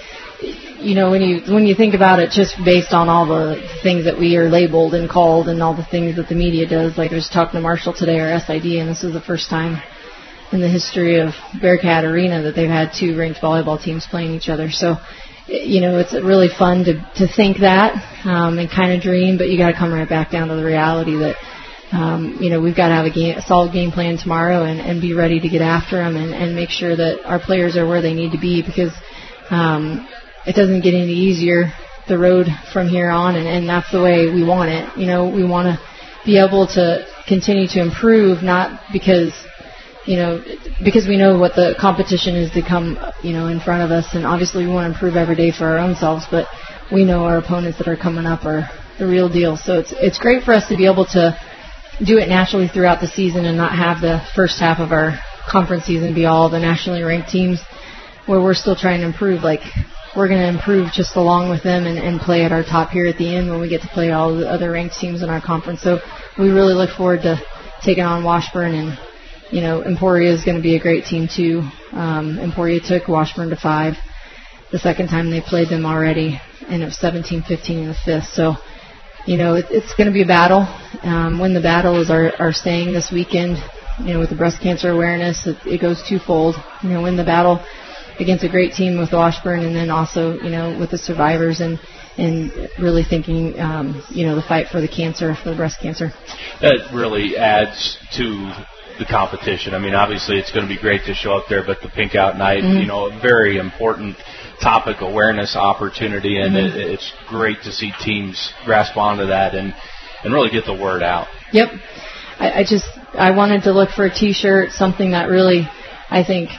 you know, when you when you think about it, just based on all the things that we are labeled and called and all the things that the media does, like I was talking to Marshall today, our S I D, and this is the first time in the history of Bearcat Arena that they've had two ranked volleyball teams playing each other. So, you know, it's really fun to to think that um, and kind of dream, but you got to come right back down to the reality that, um, you know, we've got to have a, game, a solid game plan tomorrow and, and be ready to get after them and, and make sure that our players are where they need to be, because um, it doesn't get any easier, the road from here on, and, and that's the way we want it. You know, we want to be able to continue to improve, not because, you know, because we know what the competition is to come, you know, in front of us, and obviously we want to improve every day for our own selves, but we know our opponents that are coming up are the real deal. So it's it's great for us to be able to do it naturally throughout the season and not have the first half of our conference season be all the nationally ranked teams where we're still trying to improve. Like, we're going to improve just along with them and, and play at our top here at the end when we get to play all the other ranked teams in our conference. So we really look forward to taking on Washburn, and, you know, Emporia is going to be a great team too. Um, Emporia took Washburn to five the second time they played them already, and it was seventeen fifteen in the fifth. So, you know, it, it's going to be a battle. Um, win the battle is our, our saying this weekend. You know, with the breast cancer awareness, it, it goes twofold. You know, win the battle against a great team with Washburn, and then also, you know, with the survivors, and and really thinking, um, you know, the fight for the cancer, for the breast cancer. That really adds to the competition. I mean, obviously it's going to be great to show up there, but the Pink Out Night, mm-hmm. you know, a very important topic awareness opportunity, and mm-hmm. it, it's great to see teams grasp onto that and, and really get the word out. Yep. I, I just, I wanted to look for a T-shirt, something that really, I think,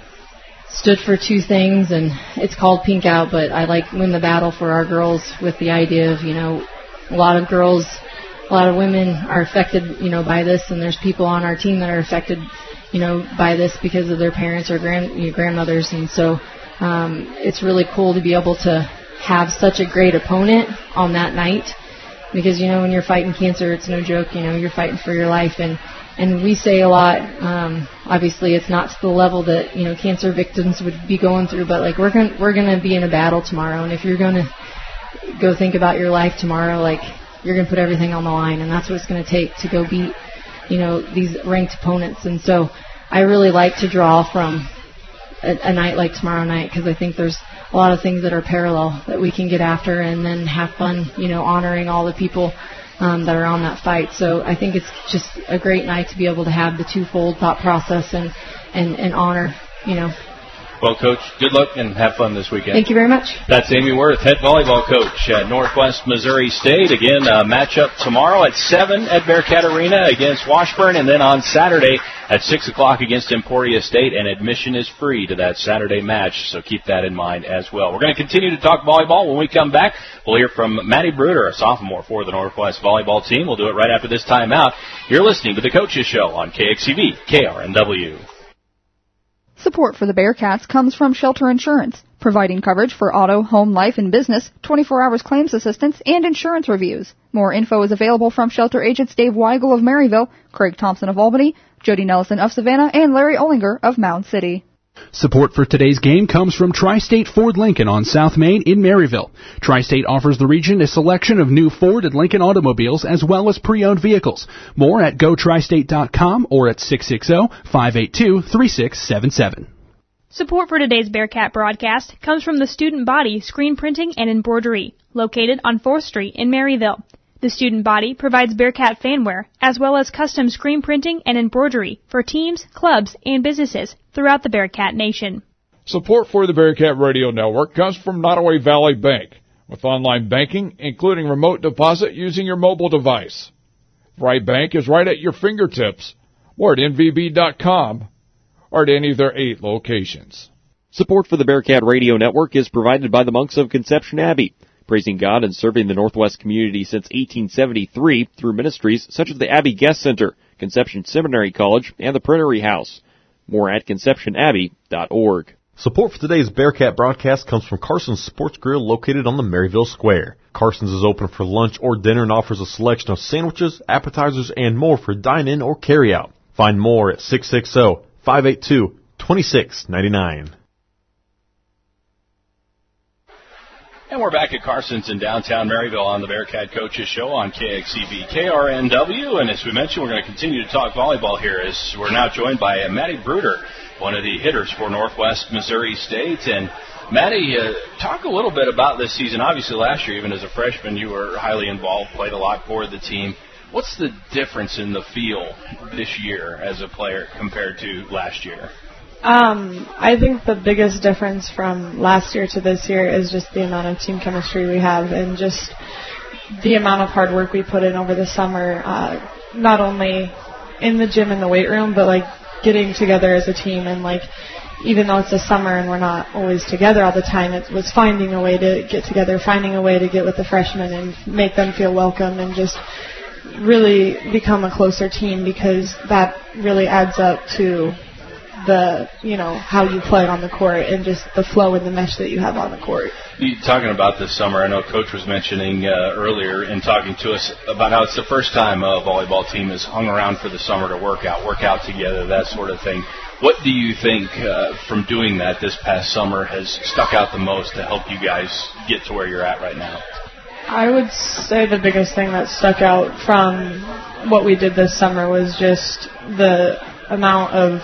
stood for two things, and it's called Pink Out, but I like win the battle for our girls with the idea of, you know, a lot of girls, a lot of women are affected, you know, by this, and there's people on our team that are affected, you know, by this because of their parents or grand, you know, grandmothers, and so um, it's really cool to be able to have such a great opponent on that night, because, you know, when you're fighting cancer, it's no joke, you know, you're fighting for your life, and And we say a lot, um, obviously it's not to the level that, you know, cancer victims would be going through, but like we're going we're going to be in a battle tomorrow, and if you're going to go think about your life tomorrow, like you're going to put everything on the line, and that's what it's going to take to go beat, you know, these ranked opponents. And so I really like to draw from a, a night like tomorrow night, because I think there's a lot of things that are parallel that we can get after and then have fun, you know, honoring all the people Um, that are on that fight. So I think it's just a great night to be able to have the twofold thought process and, and, and honor, you know, Well, Coach, good luck and have fun this weekend. Thank you very much. That's Amy Worth, head volleyball coach at Northwest Missouri State. Again, a matchup tomorrow at seven at Bearcat Arena against Washburn, and then on Saturday at six o'clock against Emporia State, and admission is free to that Saturday match, so keep that in mind as well. We're going to continue to talk volleyball. When we come back, we'll hear from Maddie Bruder, a sophomore for the Northwest volleyball team. We'll do it right after this timeout. You're listening to The Coaches Show on K X C V, K R N W. Support for the Bearcats comes from Shelter Insurance, providing coverage for auto, home, life, and business, twenty-four hours claims assistance, and insurance reviews. More info is available from Shelter agents Dave Weigel of Maryville, Craig Thompson of Albany, Jody Nelson of Savannah, and Larry Ollinger of Mound City. Support for today's game comes from Tri-State Ford Lincoln on South Main in Maryville. Tri-State offers the region a selection of new Ford and Lincoln automobiles as well as pre-owned vehicles. More at go tri state dot com or at six six zero, five eight two, three six seven seven. Support for today's Bearcat broadcast comes from the student body Screen Printing and Embroidery, located on fourth Street in Maryville. The student body provides Bearcat fanwear, as well as custom screen printing and embroidery for teams, clubs, and businesses throughout the Bearcat Nation. Support for the Bearcat Radio Network comes from Nottoway Valley Bank, with online banking, including remote deposit using your mobile device. Right Bank is right at your fingertips, or at N V B dot com, or at any of their eight locations. Support for the Bearcat Radio Network is provided by the Monks of Conception Abbey, praising God and serving the Northwest community since eighteen seventy-three through ministries such as the Abbey Guest Center, Conception Seminary College, and the Printery House. More at conception abbey dot org. Support for today's Bearcat broadcast comes from Carson's Sports Grill located on the Maryville Square. Carson's is open for lunch or dinner and offers a selection of sandwiches, appetizers, and more for dine-in or carry-out. Find more at six six zero, five eight two, two six nine nine. And we're back at Carson's in downtown Maryville on the Bearcat Coaches Show on K X C V K R N W. And as we mentioned, we're going to continue to talk volleyball here as we're now joined by uh, Maddie Bruder, one of the hitters for Northwest Missouri State. And Maddie, uh, talk a little bit about this season. Obviously, last year, even as a freshman, you were highly involved, played a lot for the team. What's the difference in the feel this year as a player compared to last year? Um, I think the biggest difference from last year to this year is just the amount of team chemistry we have and just the amount of hard work we put in over the summer, uh, not only in the gym and the weight room, but like getting together as a team and like even though it's the summer and we're not always together all the time, it was finding a way to get together, finding a way to get with the freshmen and make them feel welcome and just really become a closer team because that really adds up to the, you know, how you play on the court and just the flow and the mesh that you have on the court. You talking about this summer, I know Coach was mentioning uh, earlier in talking to us about how it's the first time a volleyball team has hung around for the summer to work out, work out together, that sort of thing. What do you think uh, from doing that this past summer has stuck out the most to help you guys get to where you're at right now? I would say the biggest thing that stuck out from what we did this summer was just the amount of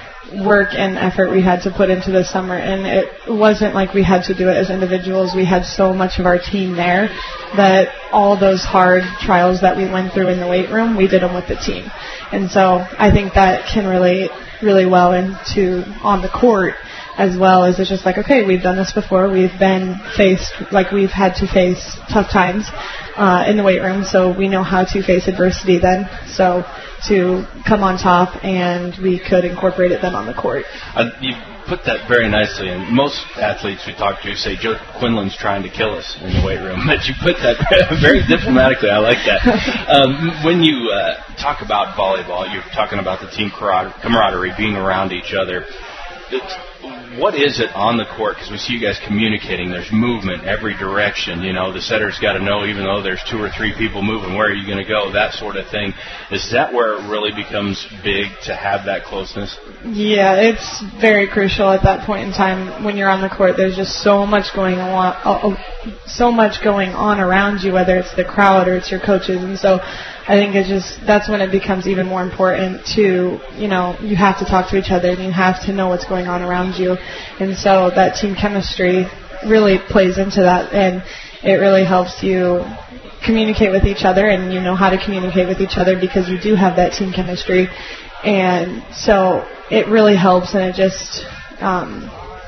work and effort we had to put into the summer, and it wasn't like we had to do it as individuals. We had so much of our team there that all those hard trials that we went through in the weight room, we did them with the team. And so I think that can relate really well into on the court as well as it's just like, okay, we've done this before. We've been faced, like we've had to face tough times uh, in the weight room, so we know how to face adversity then. So to come on top, and we could incorporate it then on the court. Uh, you put that very nicely, and most athletes we talk to say Joe Quinlan's trying to kill us in the weight room, but you put that very diplomatically. I like that. Um, when you uh, talk about volleyball, you're talking about the team camaraderie, being around each other. It's, what is it on the court? Because we see you guys communicating. There's movement every direction. You know, the setter's got to know, even though there's two or three people moving, where are you going to go, that sort of thing. Is that where it really becomes big to have that closeness? Yeah, it's very crucial at that point in time when you're on the court. There's just so much going on, so much going on around you, whether it's the crowd or it's your coaches. And so I think it's just, that's when it becomes even more important to, you know, you have to talk to each other and you have to know what's going on around you. And so that team chemistry really plays into that, and it really helps you communicate with each other, and you know how to communicate with each other because you do have that team chemistry. And so it really helps, and it just, um,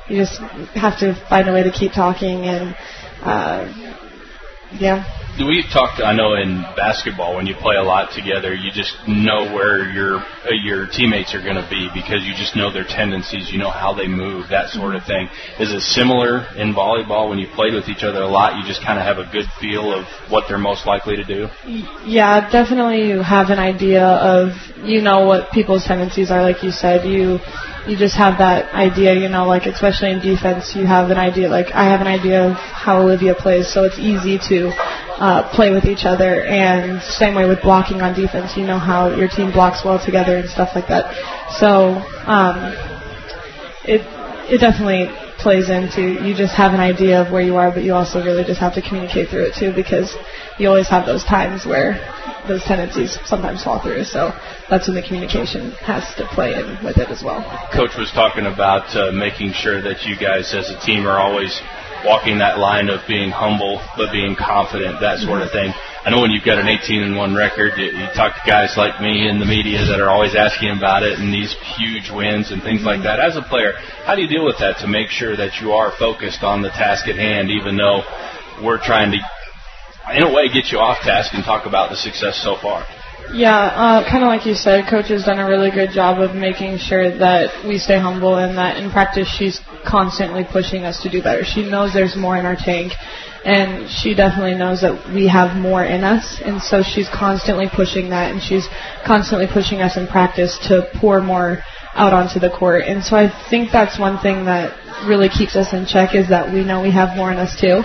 you just have to find a way to keep talking and, uh, yeah. We've talked, I know, in basketball, when you play a lot together, you just know where your uh, your teammates are going to be because you just know their tendencies, you know how they move, that sort of thing. Is it similar in volleyball when you played with each other a lot? You just kind of have a good feel of what they're most likely to do? Yeah, definitely you have an idea of, you know, what people's tendencies are, like you said. You you just have that idea, you know, like especially in defense, you have an idea, like I have an idea of how Olivia plays, so it's easy to uh, play with each other. And same way with blocking on defense, you know how your team blocks well together and stuff like that. So um, it it definitely plays into, you just have an idea of where you are, but you also really just have to communicate through it too, because you always have those times where those tendencies sometimes fall through. So that's when the communication has to play in with it as well. Coach was talking about uh, making sure that you guys as a team are always walking that line of being humble but being confident, that sort of thing. I know when you've got an eighteen and one record, you, you talk to guys like me in the media that are always asking about it and these huge wins and things like that. As a player, how do you deal with that to make sure that you are focused on the task at hand, even though we're trying to, in a way, get you off task and talk about the success so far? Yeah, uh, kind of like you said, Coach has done a really good job of making sure that we stay humble and that in practice she's constantly pushing us to do better. She knows there's more in our tank, and she definitely knows that we have more in us, and so she's constantly pushing that, and she's constantly pushing us in practice to pour more out onto the court. And so I think that's one thing that really keeps us in check, is that we know we have more in us too,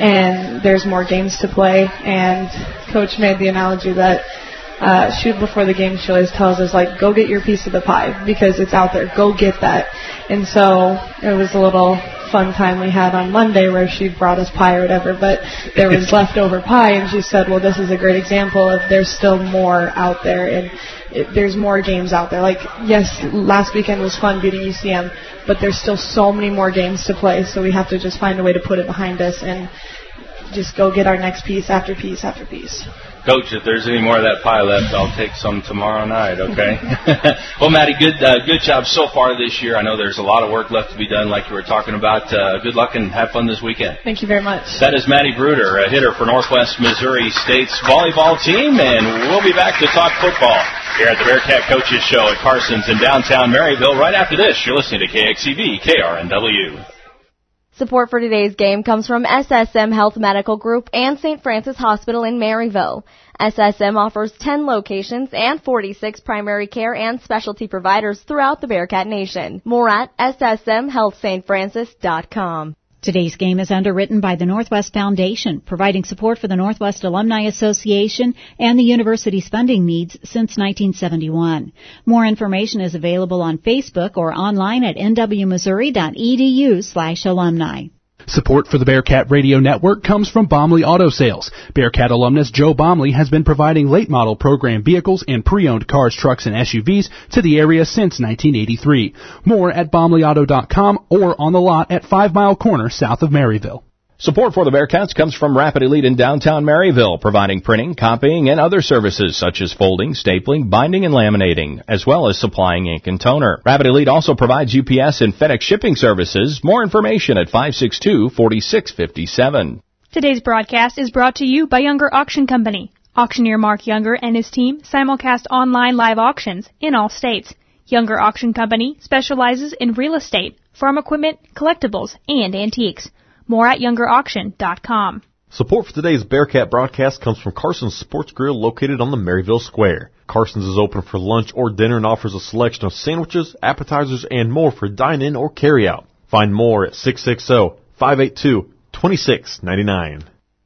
and there's more games to play. And Coach made the analogy that Uh, shoot before the game, she always tells us, like, go get your piece of the pie because it's out there. Go get that. And so it was a little fun time we had on Monday where she brought us pie or whatever, but there was leftover pie, and she said, well, this is a great example of there's still more out there, and it, there's more games out there. Like, yes, last weekend was fun beating U C M, but there's still so many more games to play, so we have to just find a way to put it behind us and just go get our next piece after piece after piece. Coach, if there's any more of that pie left, I'll take some tomorrow night, okay? Well, Maddie, good uh, good job so far this year. I know there's a lot of work left to be done, like you were talking about. Uh, good luck and have fun this weekend. Thank you very much. That is Maddie Bruder, a hitter for Northwest Missouri State's volleyball team, and we'll be back to talk football here at the Bearcat Coaches Show at Carson's in downtown Maryville. Right after this, you're listening to K X C V, K R N W. Support for today's game comes from S S M Health Medical Group and Saint Francis Hospital in Maryville. S S M offers ten locations and forty-six primary care and specialty providers throughout the Bearcat Nation. More at S S M health st francis dot com. Today's game is underwritten by the Northwest Foundation, providing support for the Northwest Alumni Association and the university's funding needs since nineteen seventy-one. More information is available on Facebook or online at n w missouri dot e d u slash alumni. Support for the Bearcat Radio Network comes from Bomley Auto Sales. Bearcat alumnus Joe Bomley has been providing late model program vehicles and pre-owned cars, trucks, and S U Vs to the area since nineteen eighty-three. More at bomley auto dot com or on the lot at Five Mile Corner south of Maryville. Support for the Bearcats comes from Rapid Elite in downtown Maryville, providing printing, copying, and other services such as folding, stapling, binding, and laminating, as well as supplying ink and toner. Rapid Elite also provides U P S and FedEx shipping services. More information at five six two, four six five seven. Today's broadcast is brought to you by Younger Auction Company. Auctioneer Mark Younger and his team simulcast online live auctions in all states. Younger Auction Company specializes in real estate, farm equipment, collectibles, and antiques. More at younger auction dot com. Support for today's Bearcat broadcast comes from Carson's Sports Grill located on the Maryville Square. Carson's is open for lunch or dinner and offers a selection of sandwiches, appetizers, and more for dine-in or carry-out. Find more at six six zero, five eight two, two six nine nine.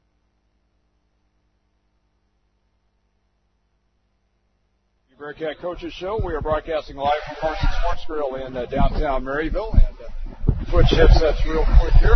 Bearcat Coaches Show. We are broadcasting live from Carson's Sports Grill in uh, downtown Maryville. And uh, switch headsets real quick here.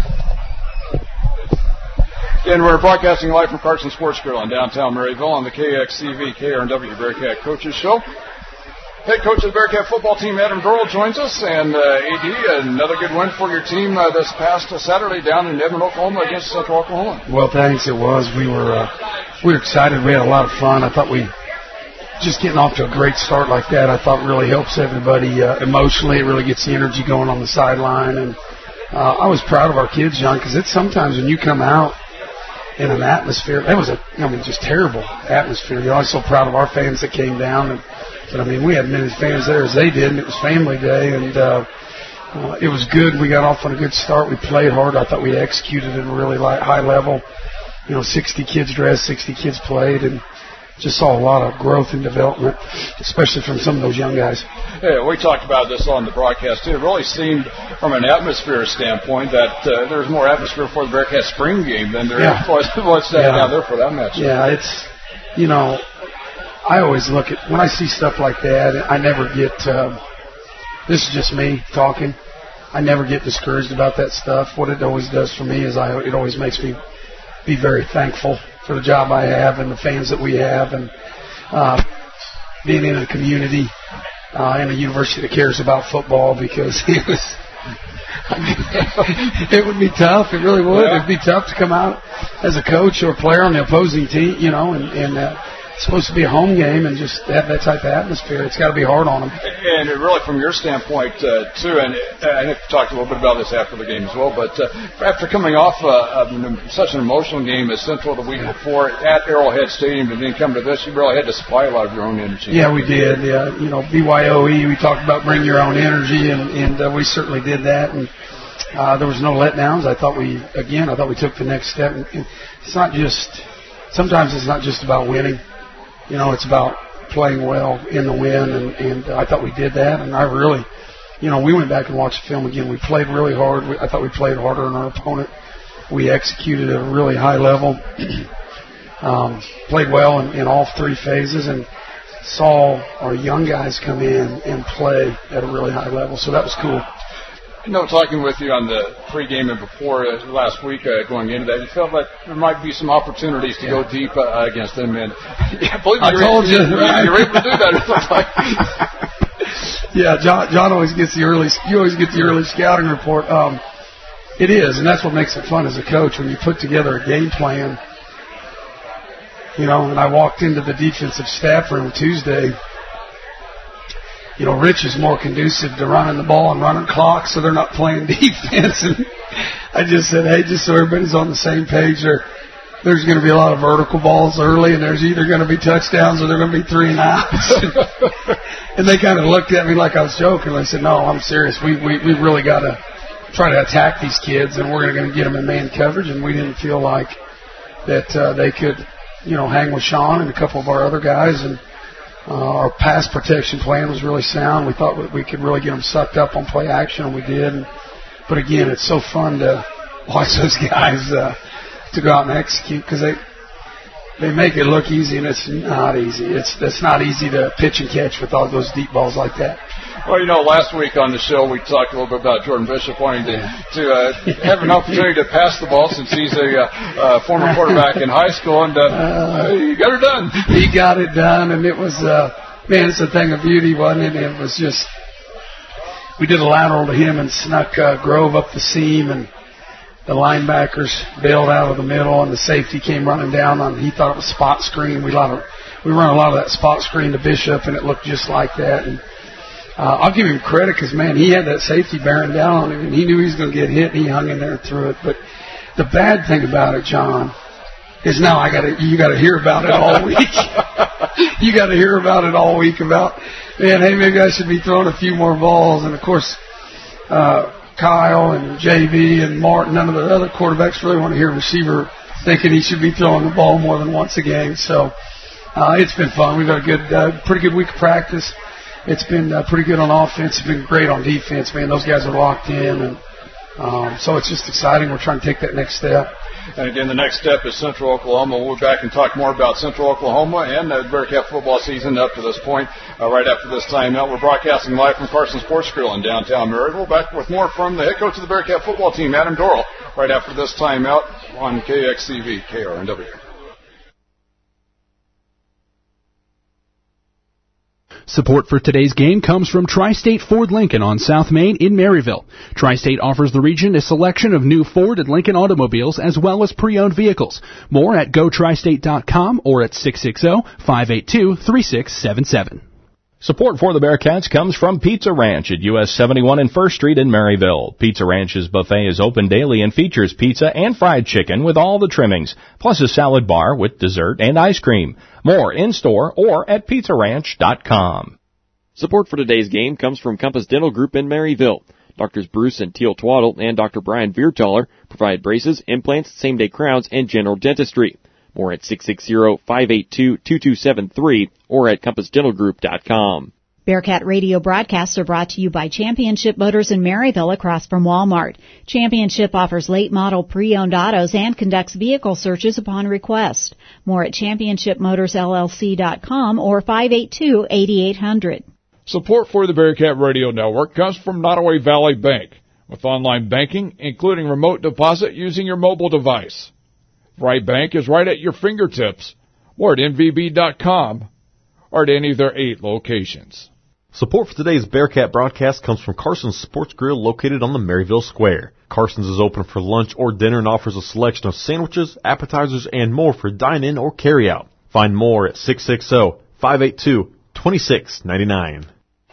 Again, we're broadcasting live from Carson's Sports Grill in downtown Maryville on the K X C V K R N W Bearcat Coaches Show. Head coach of the Bearcat football team, Adam Grohl, joins us. And uh, A D, another good win for your team uh, this past uh, Saturday down in Edmond, Oklahoma against Central Oklahoma. Well, thanks. It was. We were uh, we were excited. We had a lot of fun. I thought we just getting off to a great start like that, I thought really helps everybody uh, emotionally. It really gets the energy going on the sideline, and uh, I was proud of our kids, John, because it's sometimes when you come out in an atmosphere, that was a, I mean, just terrible atmosphere. You know, I was so proud of our fans that came down, and but I mean, we had many fans there as they did, and it was family day, and uh, uh, it was good. We got off on a good start. We played hard. I thought we executed at a really light, high level. You know, sixty kids dressed, sixty kids played, and just saw a lot of growth and development, especially from some of those young guys. Yeah, we talked about this on the broadcast too. It really seemed, from an atmosphere standpoint, that uh, there was more atmosphere for the Bearcat spring game than there yeah. was was uh, yeah. down there for that match. Yeah, it's, you know, I always look at, when I see stuff like that, I never get, uh, this is just me talking, I never get discouraged about that stuff. What it always does for me is I, it always makes me be very thankful for the job I have and the fans that we have, and uh, being in a community uh, and a university that cares about football, because it was, I mean, it would be tough. It really would. Yeah. It'd be tough to come out as a coach or a player on the opposing team, you know, and, and uh, it's supposed to be a home game and just have that type of atmosphere. It's got to be hard on them. And really, from your standpoint, uh, too, and I have talked a little bit about this after the game as well, but uh, after coming off uh, of such an emotional game as Central the week before at Arrowhead Stadium and then come to this, you really had to supply a lot of your own energy. Yeah, we did. Yeah, you know, B Y O E, we talked about bring your own energy, and, and uh, we certainly did that. And uh, there was no letdowns. I thought we, again, I thought we took the next step. And, and it's not just, sometimes it's not just about winning. You know, it's about playing well in the win, and, and I thought we did that. And I really, you know, we went back and watched the film again. We played really hard. We, I thought we played harder than our opponent. We executed at a really high level, um, played well in, in all three phases, and saw our young guys come in and play at a really high level. So that was cool. You know, talking with you on the pregame and before uh, last week uh, going into that, you felt like there might be some opportunities to yeah. go deep uh, against them. And yeah, believe me, I told you, you're, right? you're able to do that. It looks like. Yeah, John. John always gets the early. You always get the early scouting report. Um, it is, and that's what makes it fun as a coach when you put together a game plan. You know, and I walked into the defensive staff room Tuesday. You know, Rich is more conducive to running the ball and running clock, so they're not playing defense. And I just said, hey, just so everybody's on the same page, there, there's going to be a lot of vertical balls early, and there's either going to be touchdowns or they're going to be three and outs. And they kind of looked at me like I was joking. I said, no, I'm serious. We we we really got to try to attack these kids, and we're going to get them in man coverage. And we didn't feel like that uh, they could, you know, hang with Sean and a couple of our other guys. And Uh, our pass protection plan was really sound. We thought we could really get them sucked up on play action, and we did. And, but again, it's so fun to watch those guys uh, to go out and execute, because they they make it look easy, and it's not easy. It's it's not easy to pitch and catch with all those deep balls like that. Well, you know, last week on the show we talked a little bit about Jordan Bishop wanting to to uh, have an opportunity to pass the ball since he's a uh, uh, former quarterback in high school, and uh, uh, he got it done. He got it done, and it was, uh, man, it's a thing of beauty, wasn't it? It was just, we did a lateral to him and snuck uh, Grove up the seam, and the linebackers bailed out of the middle, and the safety came running down on. He thought it was spot screen. We lot of we run a lot of that spot screen to Bishop, and it looked just like that. And Uh, I'll give him credit, because, man, he had that safety bearing down on him, and he knew he was going to get hit, and he hung in there and threw it. But the bad thing about it, John, is now I got to you got to hear about it all week. You got to hear about it all week about, man, hey, maybe I should be throwing a few more balls. And, of course, uh, Kyle and J V and Martin, none of the other quarterbacks really want to hear a receiver thinking he should be throwing the ball more than once a game. So uh, it's been fun. We've had a good, uh, pretty good week of practice. It's been uh, pretty good on offense. It's been great on defense, man. Those guys are locked in, and um, so it's just exciting. We're trying to take that next step. And again, the next step is Central Oklahoma. We'll be back and talk more about Central Oklahoma and the Bearcat football season up to this point. Uh, right after this timeout, we're broadcasting live from Carson Sports Grill in downtown Maryville. Back with more from the head coach of the Bearcat football team, Adam Dorrell, right after this timeout on K X C V, K R N W. Support for today's game comes from Tri-State Ford Lincoln on South Main in Maryville. Tri-State offers the region a selection of new Ford and Lincoln automobiles as well as pre-owned vehicles. More at go tri state dot com or at six six zero, five eight two, three six seven seven. Support for the Bearcats comes from Pizza Ranch at U S seventy-one and First Street in Maryville. Pizza Ranch's buffet is open daily and features pizza and fried chicken with all the trimmings, plus a salad bar with dessert and ice cream. More in-store or at pizza ranch dot com. Support for today's game comes from Compass Dental Group in Maryville. Doctors Bruce and Teal Twaddle and Doctor Brian Viertaler provide braces, implants, same-day crowns, and general dentistry. More at six six zero, five eight two, two two seven three or at compass dental group dot com. Bearcat radio broadcasts are brought to you by Championship Motors in Maryville across from Walmart. Championship offers late model pre-owned autos and conducts vehicle searches upon request. More at championship motors l l c dot com or five eight two, eight eight zero zero. Support for the Bearcat Radio Network comes from Nottoway Valley Bank, with online banking, including remote deposit using your mobile device. Right Bank is right at your fingertips. More at N V B dot com or at any of their eight locations. Support for today's Bearcat broadcast comes from Carson's Sports Grill located on the Maryville Square. Carson's is open for lunch or dinner and offers a selection of sandwiches, appetizers, and more for dine-in or carry-out. Find more at six six zero, five eight two, two six nine nine.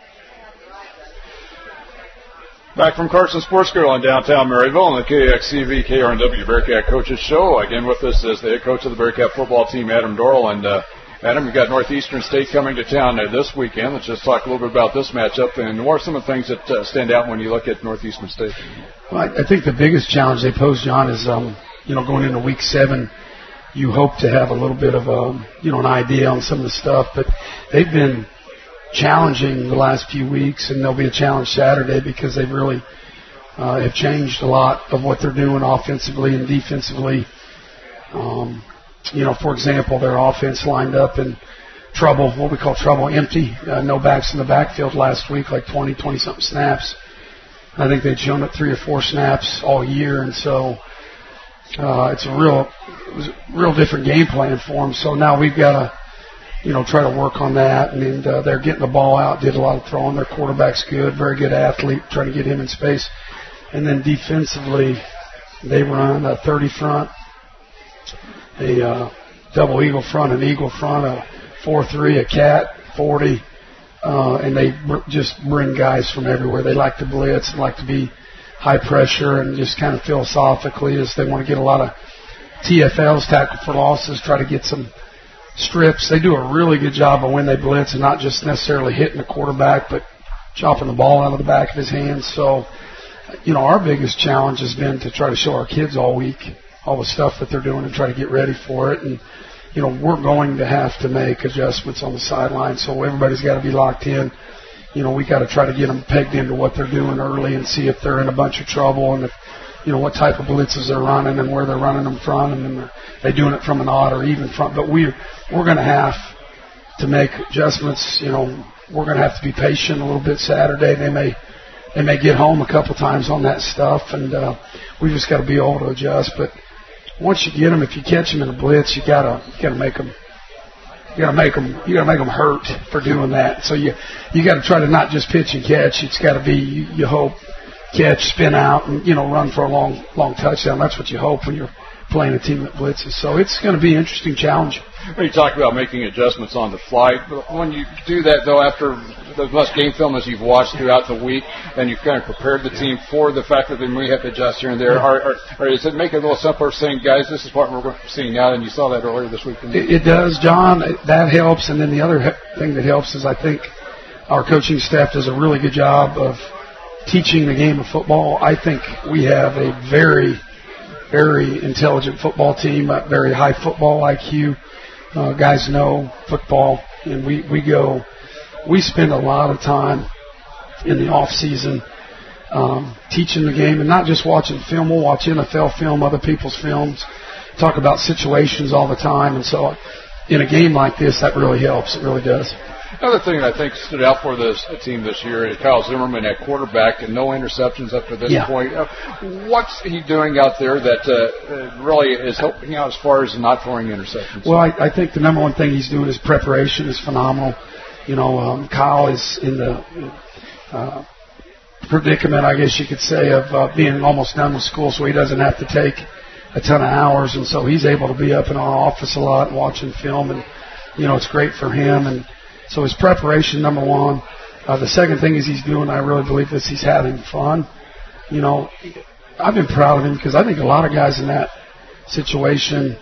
Back from Carson Sports Grill in downtown Maryville on the K X C V K R N W Bearcat Coaches Show. Again with us is the head coach of the Bearcat football team, Adam Dorrell. And uh, Adam, you've got Northeastern State coming to town uh, this weekend. Let's just talk a little bit about this matchup. And what are some of the things that uh, stand out when you look at Northeastern State? Well, I, I think the biggest challenge they pose, John, is um, you know going into week seven, you hope to have a little bit of a you know an idea on some of the stuff, but they've been challenging the last few weeks, and there'll be a challenge Saturday because they've really uh, have changed a lot of what they're doing offensively and defensively. Um, you know, for example, their offense lined up in trouble, what we call trouble empty, uh, no backs in the backfield last week, like twenty, twenty-something snaps. I think they'd shown it three or four snaps all year, and so uh, it's a real, it was a real different game plan for them. So now we've got to you know, try to work on that. And, and uh, they're getting the ball out, did a lot of throwing. Their quarterback's good, very good athlete, trying to get him in space. And then defensively, they run a thirty front, a uh, double eagle front, an eagle front, a four three, a cat, forty. Uh, and they br- just bring guys from everywhere. They like to blitz and like to be high pressure, and just kind of philosophically is they want to get a lot of T F Ls, tackle for losses, try to get some strips. They do a really good job of when they blitz and not just necessarily hitting the quarterback, but chopping the ball out of the back of his hands. So, you know, our biggest challenge has been to try to show our kids all week all the stuff that they're doing and try to get ready for it. And, you know, we're going to have to make adjustments on the sideline, so everybody's got to be locked in. You know, we got to try to get them pegged into what they're doing early and see if they're in a bunch of trouble and if, you know, what type of blitzes they're running and where they're running them from, and then they're doing it from an odd or even front. But we're, we're going to have to make adjustments. You know, we're going to have to be patient a little bit Saturday. They may they may get home a couple times on that stuff, and uh, we just got to be able to adjust. But once you get them, if you catch them in a blitz, you gotta you gotta make them you gotta make them you gotta make them hurt for doing that. So you you got to try to not just pitch and catch. It's got to be you, you hope. Catch, spin out, and, you know, run for a long, long touchdown. That's what you hope when you're playing a team that blitzes. So it's going to be an interesting challenge. When you talk about making adjustments on the fly, when you do that, though, after as much game film as you've watched throughout the week, and you've kind of prepared the team for the fact that they may have to adjust here and there, or, or, or does it make it a little simpler saying, guys, this is what we're seeing now, and you saw that earlier this week? It, it does, John. That helps. And then the other thing that helps is I think our coaching staff does a really good job of teaching the game of football. I think we have a very, very intelligent football team, a very high football I Q. Uh, guys know football, and we, we go, we spend a lot of time in the off season um, teaching the game, and not just watching film. We'll watch N F L film, other people's films, talk about situations all the time, and so in a game like this, that really helps. It really does. Another thing that I think stood out for this team this year is Kyle Zimmerman at quarterback, and no interceptions up to this yeah. point. Uh, what's he doing out there that uh, really is helping out as far as not throwing interceptions? Well, I, I think the number one thing he's doing is preparation is phenomenal. You know, um, Kyle is in the uh, predicament, I guess you could say, of uh, being almost done with school, so he doesn't have to take a ton of hours, and so he's able to be up in our office a lot and watching film, and, you know, it's great for him. And So his preparation, number one. Uh, the second thing is he's doing, I really believe this, he's having fun. You know, I've been proud of him because I think a lot of guys in that situation,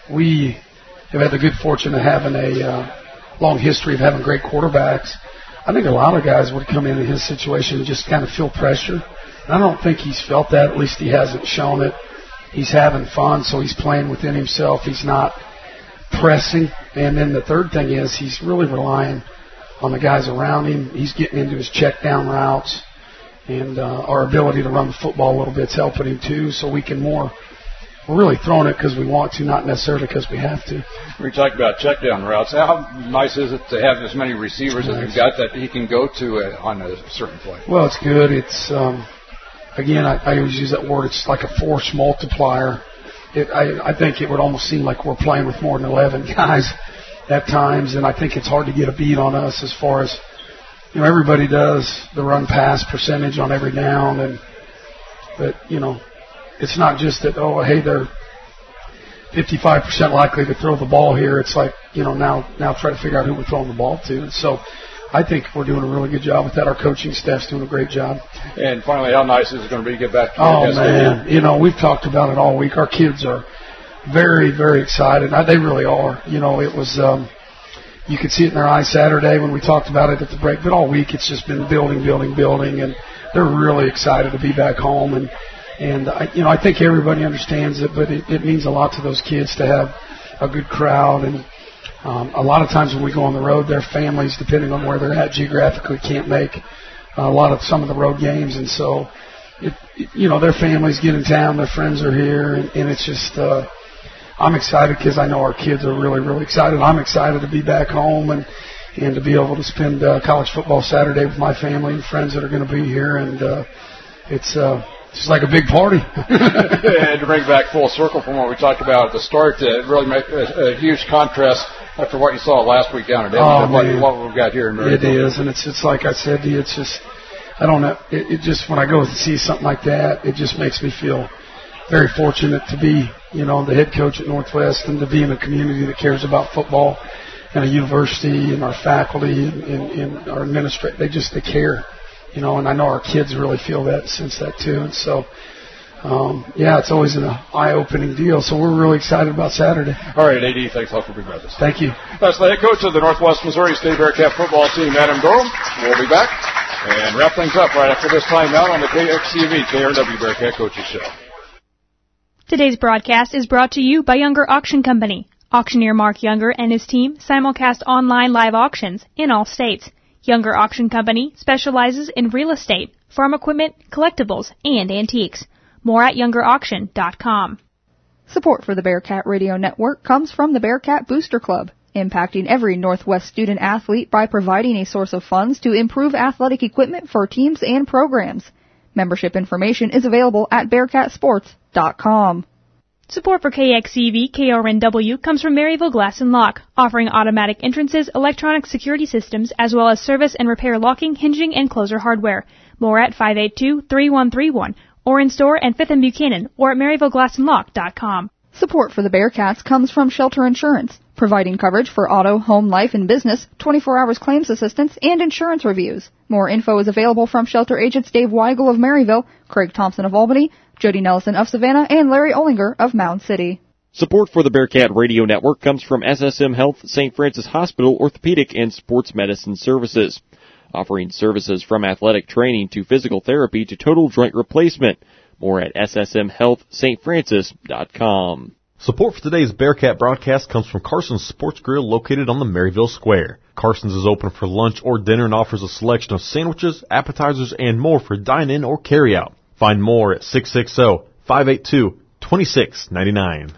we have had the good fortune of having a uh, long history of having great quarterbacks. I think a lot of guys would come into his situation and just kind of feel pressure. And I don't think he's felt that. At least he hasn't shown it. He's having fun, so he's playing within himself. He's not pressing. And then the third thing is he's really relying on the guys around him. He's getting into his check down routes. And uh, our ability to run the football a little bit is helping him too, so we can more. We're really throwing it because we want to, not necessarily because we have to. We talked about check down routes. How nice is it to have as many receivers nice. as you've got that he can go to uh, on a certain play? Well, it's good. It's um, again, I, I always use that word. It's like a force multiplier. It, I, I think it would almost seem like we're playing with more than eleven guys at times, and I think it's hard to get a beat on us as far as, you know, everybody does the run pass percentage on every down, and but you know, it's not just that, oh, hey, they're fifty-five percent likely to throw the ball here. It's like, you know, now now try to figure out who we're throwing the ball to. And so I think we're doing a really good job with that. Our coaching staff's doing a great job. And finally, how nice is it going to be to get back to Oh, man. You know, we've talked about it all week. Our kids are very, very excited. I, they really are. You know, it was um, – you could see it in their eyes Saturday when we talked about it at the break. But all week it's just been building, building, building. And they're really excited to be back home. And, and I, you know, I think everybody understands it, but it, it means a lot to those kids to have a good crowd. And um, a lot of times when we go on the road, their families, depending on where they're at geographically, can't make a lot of some of the road games. And so, it, it, you know, their families get in town, their friends are here, and, and it's just uh, – I'm excited because I know our kids are really, really excited. I'm excited to be back home and, and to be able to spend uh, college football Saturday with my family and friends that are going to be here. And uh, it's uh, it's like a big party. And to bring back full circle from what we talked about at the start, uh, really make a, a huge contrast after what you saw last week down at Edmonton, oh, what, what we've got here in Maryville. It is, and it's it's like I said to you, it's just, I don't know, it, it just, when I go to see something like that, it just makes me feel very fortunate to be, you know, the head coach at Northwest and to be in a community that cares about football, and a university and our faculty and, and, and our administrators. They just, they care, you know, and I know our kids really feel that and sense that too. And so, um, yeah, it's always an eye-opening deal. So we're really excited about Saturday. All right, A D, thanks a lot for being with us. Thank you. That's the head coach of the Northwest Missouri State Bearcat football team, Adam Durham. We'll be back and wrap things up right after this timeout on the K X C V K R W Bearcat Coaches Show. Today's broadcast is brought to you by Younger Auction Company. Auctioneer Mark Younger and his team simulcast online live auctions in all states. Younger Auction Company specializes in real estate, farm equipment, collectibles, and antiques. More at younger auction dot com. Support for the Bearcat Radio Network comes from the Bearcat Booster Club, impacting every Northwest student athlete by providing a source of funds to improve athletic equipment for teams and programs. Membership information is available at bearcat sports dot com. Support for K X C V K R N W comes from Maryville Glass and Lock, offering automatic entrances, electronic security systems, as well as service and repair locking, hinging, and closer hardware. More at five eight two, three one three one, or in store at fifth and Buchanan, or at maryville glass and lock dot com. Support for the Bearcats comes from Shelter Insurance, providing coverage for auto, home, life, and business, twenty-four hours claims assistance, and insurance reviews. More info is available from Shelter agents Dave Weigel of Maryville, Craig Thompson of Albany, Jody Nelson of Savannah, and Larry Ollinger of Mound City. Support for the Bearcat Radio Network comes from S S M Health Saint Francis Hospital Orthopedic and Sports Medicine Services, offering services from athletic training to physical therapy to total joint replacement. More at S S M health saint francis dot com. Support for today's Bearcat broadcast comes from Carson's Sports Grill located on the Maryville Square. Carson's is open for lunch or dinner and offers a selection of sandwiches, appetizers, and more for dine-in or carry-out. Find more at six six zero, five eight two, two six nine nine.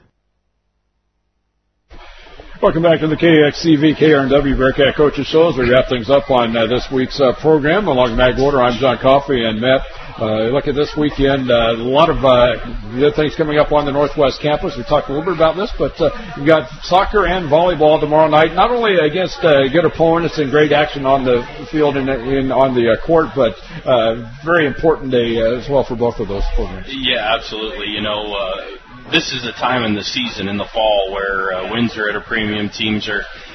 Welcome back to the K X C V K R N W Bearcat Coaches Show as we wrap things up on uh, this week's uh, program. Along with Matt Gorder, I'm John Coffey, and Matt, uh, look at this weekend. Uh, a lot of uh, good things coming up on the Northwest campus. We talked a little bit about this, but uh, you've got soccer and volleyball tomorrow night, not only against uh, good opponents and great action on the field and in, on the uh, court, but uh, very important day uh, as well for both of those programs. Yeah, absolutely. You know, uh, this is a time in the season in the fall where uh, wins are at a premium. Teams are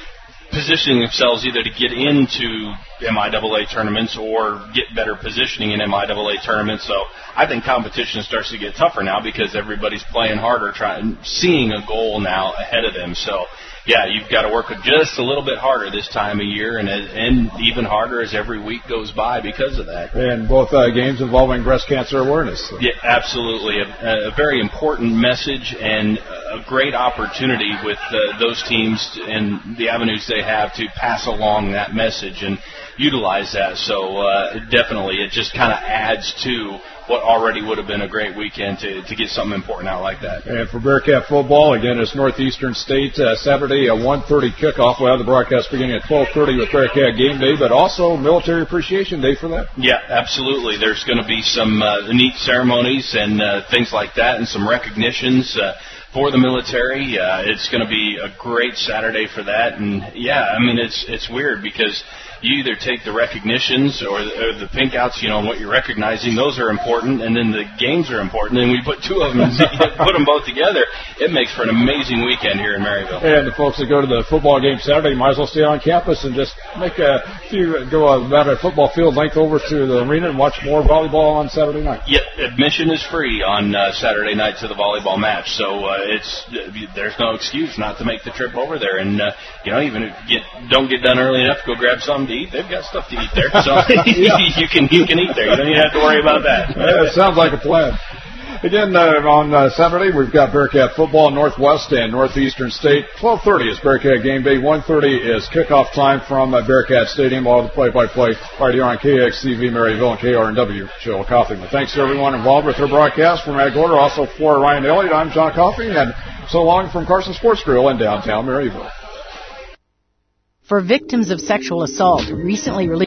positioning themselves either to get into M I A A tournaments or get better positioning in M I A A tournaments. So I think competition starts to get tougher now because everybody's playing harder, trying, seeing a goal now ahead of them. So, yeah, you've got to work just a little bit harder this time of year, and and even harder as every week goes by because of that. And both uh, games involving breast cancer awareness. So. Yeah, absolutely. A, a very important message and a great opportunity with uh, those teams and the avenues they have to pass along that message and utilize that. So uh, definitely it just kind of adds to what already would have been a great weekend to, to get something important out like that. And for Bearcat football, again, it's Northeastern State uh, Saturday, a one thirty kickoff. We'll have the broadcast beginning at twelve thirty with Bearcat Game Day, but also Military Appreciation Day for that. Yeah, absolutely. There's going to be some uh, neat ceremonies and uh, things like that and some recognitions uh, for the military. Uh, it's going to be a great Saturday for that. And, yeah, I mean, it's it's weird because you either take the recognitions or the, or the pink outs, you know, and what you're recognizing, those are important, and then the games are important, and we put two of them, put them both together, it makes for an amazing weekend here in Maryville. And the folks that go to the football game Saturday might as well stay on campus and just make a few, go about a football field length over to the arena and watch more volleyball on Saturday night. Yep, admission is free on uh, Saturday night to the volleyball match, so uh, it's there's no excuse not to make the trip over there, and uh, you know, even if you get, don't get done early enough, go grab something to eat. They've got stuff to eat there, so yeah. you can you can eat there. You don't even have to worry about that. Yeah, it sounds like a plan. Again, uh, on uh, Saturday, we've got Bearcat football, Northwest and Northeastern State. twelve thirty is Bearcat Game Day. one thirty is kickoff time from uh, Bearcat Stadium. All the play-by-play right here on K X C V Maryville and K R N W. Joe Coffey. Thanks to everyone involved with our broadcast. From Matt Gorder, also for Ryan Elliott, I'm John Coffey, and so long from Carson Sports Grill in downtown Maryville. For victims of sexual assault, recently released